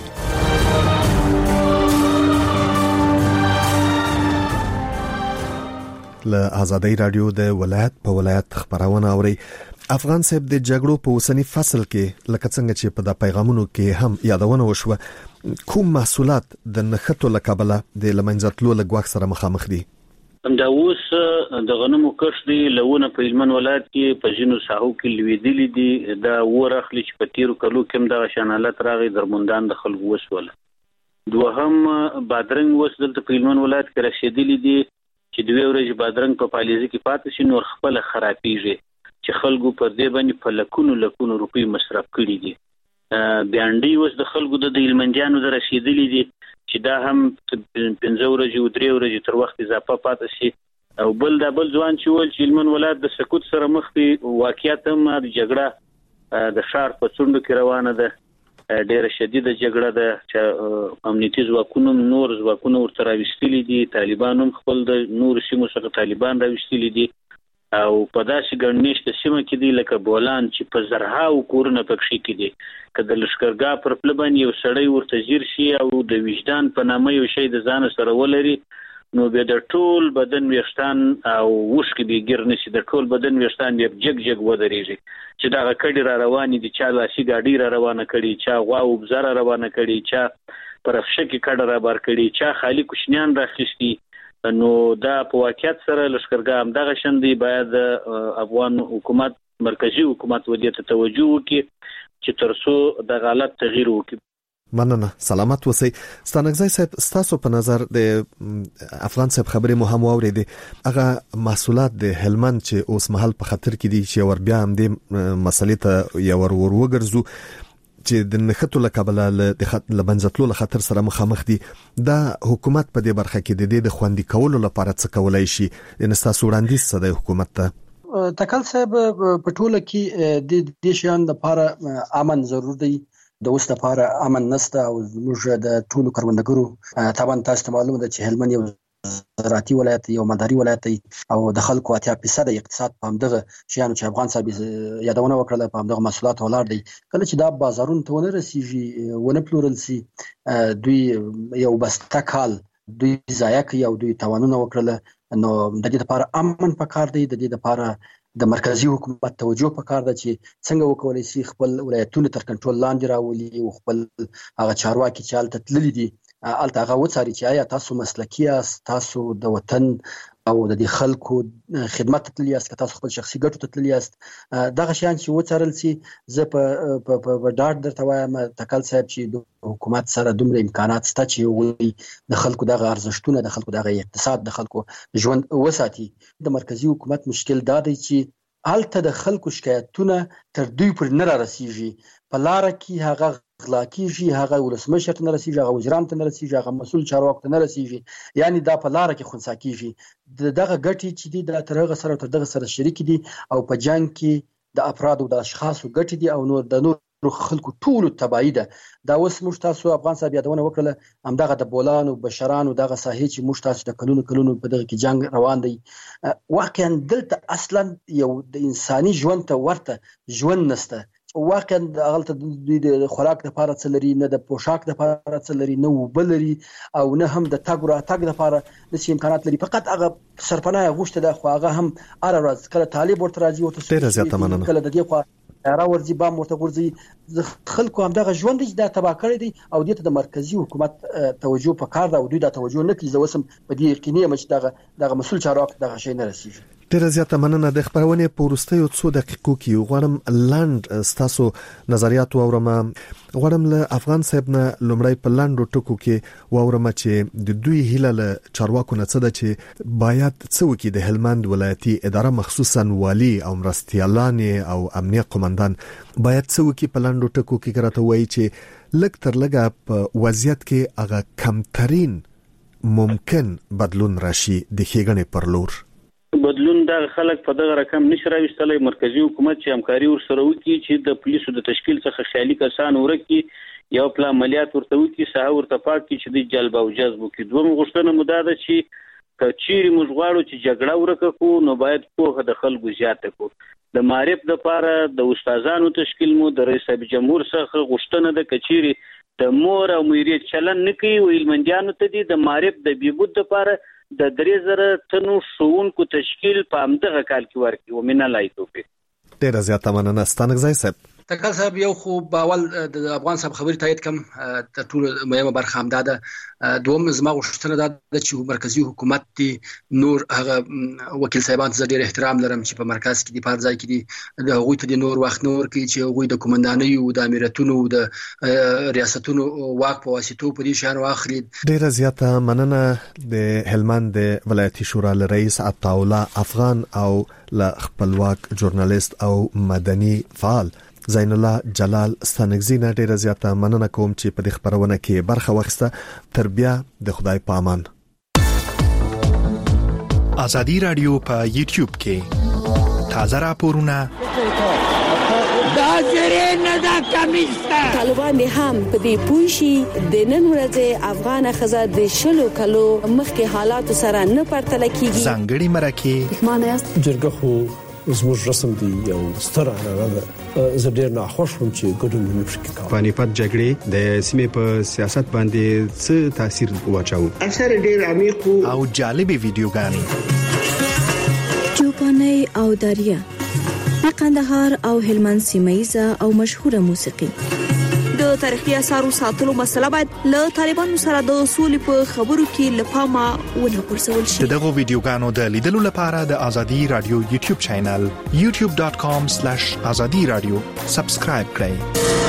له ازادۍ رادیو د ولایت په ولایت خبرونه اوري افغان صاحب د جګړو په اوسنی فصل کې لکه څنګه چې په د پیغامونو کې هم یادونه وشوه کوم محصولات د نخټو لکابله د لمنځتلو لګواک سره مخامخ دي دا اوس د غنمو کښت دی لونه په هلمند ولایت کې په جنو ساحو کې لویدلې دي دا ورخلی چې په تیرو کلو کې د شانالت راغی درموندان د خلکو وسوله دوهم بادرنګ وس دلته په هلمند ولایت کې رسیدلې دي چې دوی ورځ بادرنګ په پالیزي کې پاتې شي نور خپل خرابېږي چې خلکو پر دې باندې په لکونو روپی مصرف کړي دي بیانډي وس د خلکو د هلمندیانو د رسیدلې دي چې دا هم 15 ورځې او 3 ورځې تر وخت اضافه پاتې شي او بل ځوان چې ول چې هلمند ولایت د سقوط سره مخ دي واقعیت هم د جګړه د شهر په څنډو کې روانه ده ډېره شدیده جګړه ده چې امنیتي ځواکونو نور ځواکونه ورته راوستلي دي، طالبان هم خپل د نور سیمو څخه طالبان راوستلي دي او په داسې ګڼنیشته سیمه کې دي لکه بولان چې په زرهاو کورونه پکې کې دي. که د لشکرګاه پر پله باندې یو سړی ورته ځیر شي او د وجدان په نامه یو شی د ځان سره ولري، نو بیا د ټول بدن ویښتان او وښکې به ګیر نشي، د ټول بدن ویښتان بیا جګ ودرېږي چې دغه کډې را روانې دي، چا لاسي ګاډي را روانه کړي، چا غوا او بزه را روانه کړي، چا پر افشه کې کډه را بار کړي، چا خالي کوچنیان راخیستي. نو دا په واقعیت سره لشکرګاه همدغه شندې باید افغان حکومت مرکزی حکومت ودې ته توجه وکړي چې ترڅو د حالت تغییر وکړي. مننه، سلامت اوسئ. ستانکزی صاحب، ستاسو په نظر د افغان صاحب خبرې مو هم واورېدې، هغه محصولات د هلمند چې اوس مهال په خطر کې دي چې ور بیا هم د مسلې ته یو ور وګرځو چې د نخټو له کبله له بنځتلو له خطر سره مخامخ دي، دا حکومت په دې برخه کې د دې د خوندي کولو لپاره څه کولای شي؟ ان تاسو وړاندیز څه دی حکومت ته؟ تکل صاحب په ټوله کې د دې شیان لپاره امن ضروري دی. د اوس لپاره امن نشته او موږ د ټولو کروندګرو طبعا تاسو ته معلومه ده چې هلمند یو زراعتي ولایت، یو مالداري ولایت دی او د خلکو 80% اقتصاد په همدغه شیانو چې افغان صاحب یادونه وکړه په همدغه محصولات ولاړ دی. کله چې دا بازارونو ته ونه رسیږي، ونه پلورل سي، دوی یو بسته کال دوی ضایع کوي او دوی توانونه وکړل، نو د دې لپاره امن پکار دی. د دې لپاره د مرکزی حکومت توجه پکار ده چې څنګه وکولای شي خپل ولایتونه تر کنټرول لاندې راولي او خپل هغه چارواکي چې حالت تللی دي الته هغه وڅاري چې آیا تاسو مسلکی یاست، تاسو د وطن او د خلکو خدمت تللی یاست، که تاسو خپل شخصي ګټو تللی یاست. دغه شیان چې وڅارل سي، زه په ډاډ درته وایم تکل صاحب چې د حکومت سره دومره امکانات شته چې وي د خلکو دغه ارزښتونه، د خلکو دغه اقتصاد، د خلکو ژوند وساتي. د مرکزی حکومت مشکل دا دی چې الته د خلکو شکایتونه تر دوی پر نه رسیږي، په لار کې هغه غلا کیږي، هغه ولسمشر ته نه رسیږي، هغه وزیران ته نه رسیږي، هغه مسؤل چارواکو ته نه رسیږي، یعنی دا په لار کې خنثی کیږي. دغه ګټې چې دي د ترغه سره تر دغه سره شریک دي او په جنگ کې د افراد او د اشخاصو ګټې دي او نور د نور خلکو ټول تبعی ده. دا اوس موږ تاسو افغان صاحب یادونه وکړه، همدغه د بولان او بشران او دغه ساحې چې موږ تاسو د کلونو په دغه کې جنگ روان دی، واقعا دلته اصلا یو د انساني ژوند ته ورته ژوند نشته. واقعا هغه د خوراک لپاره څه لري، نه د پوشاک لپاره څه لري، نه وبل لري او نه هم د تګ راتګ لپاره د امکانات لري. فقط هغه سرپناه غوښته ده، خو هغه هم هر ورځ کله طالب ورته راځي ورته ډېر زیاته مننه، کله د دې خو را ورځي بام ورته ورځي. خلکو هم دغه ژوند د تباہ کړی دی او دې ته د مرکزی حکومت توجه پکار ده او دوی دا توجه نه کوي. زه وسم په دې یقیني یم چې دغه مسؤل چارواکي دغه شی نه رسیږي. ډیره زیاته مننه. د خبرونه په وروستیو څو دقیقو کې غواړم لاند ستاسو نظریات واورم. غواړم له افغان صاحب نه لومړی په لاندو ټکو کې واورم چې د دوی هیله له چارواکو نه څه ده چې باید څه وکړي. د هلمند ولایتي اداره مخصوصا والی او مرستیالان او امنیه قومندان باید څه وکړي. په لاندو ټکو کې راته وایي چې لږ تر لږه په وضعیت کې هغه کمترین ممکن بدلون راشي د ښېګڼې پر لور. بدلون د خلک په دغه رقم نشي راوستلای. مرکزی حکومت چې همکاري ورسره وکړي چې د پولیسو د تشکیل څخه خیالي کسان ورکړي، یو پلا عملیات ورته وکړي، ساحه ورته پاک کړي چې د جلب او جذب وکړي. دوم غوښتنه مو دا ده چې کچيري موږ غواړو چې جګړه ورکړو نو باید پوهه د خلکو زیاته کړو. د معرف د لپاره د استادانو تشکیل مو د رئیس جمهور څخه غوښتنه ده کچيري د مور او مېرې چلن نه کوي، ویلمندیانو ته دي د معرف د بیبود لپاره د 3000 تنو شوونکو تشکیل په همدغه کال کې ورکړي. ومنه لای توفیق. ډیره زیاته مننه. ستانکزی صاحب، تکل صاحب یو خو باول د افغان صاحب خبرې تایید کوم، د ټول مهمه برخه هم ده. دوم زما غوښتنه ده چې مرکزی حکومت دی نور هغه وکیل صاحبان ته ډیر احترام لرم چې په مرکز کې دی، په ځای کې دی، د هغوی ته د نور وخت نور کې چې هغوی د کومندانۍ او د امیرتونو او د ریاستونو واک په واسطو په دې شان واخلي. ډیره زیاته مننه. د هلمند ولایتي شورا رئیس عطاالله افغان او ل خپلواک ژورنالیست او مدني فعال زین الله جلال ستانکزی نه ډیره زیاته مننه کوم چې په دې خبرونه کې برخه واخیسته. تر بیا د خدای پامان. ازادي رادیو په یوټیوب کې تازه راپورونه، دا زری نه دا کمیسته. طالبان هم په دې پوه شي د نن ورځې افغان خزه د شلو کلو مخکې حالات سره نه پرتله کیږي. ځانګړي مرکه مانایست جرګه خو زموږ رسم دی یو ستر عنعنه ده. زه ډیر ناخوښ وم چې ګډون نه پکې کوم. پانیپت جګړې د سیمې په سیاست باندې څه تاثیر واچاوه؟ اثر ډیر عمیق او جالبې ویډیوګانې. چوپاني او دریا د قندهار او هلمند سیمایزه او مشهوره موسیقي. د تاریخي اثارو ساتلو مسله باید له طالبانو سره د اصول په خبرو کې لپاره ونه پرسول شي. دغه ویډیوګانو د لیدلو لپاره د ازادي رادیو یوټیوب چینل youtube.com/azadi radio سبسکرایب کړئ.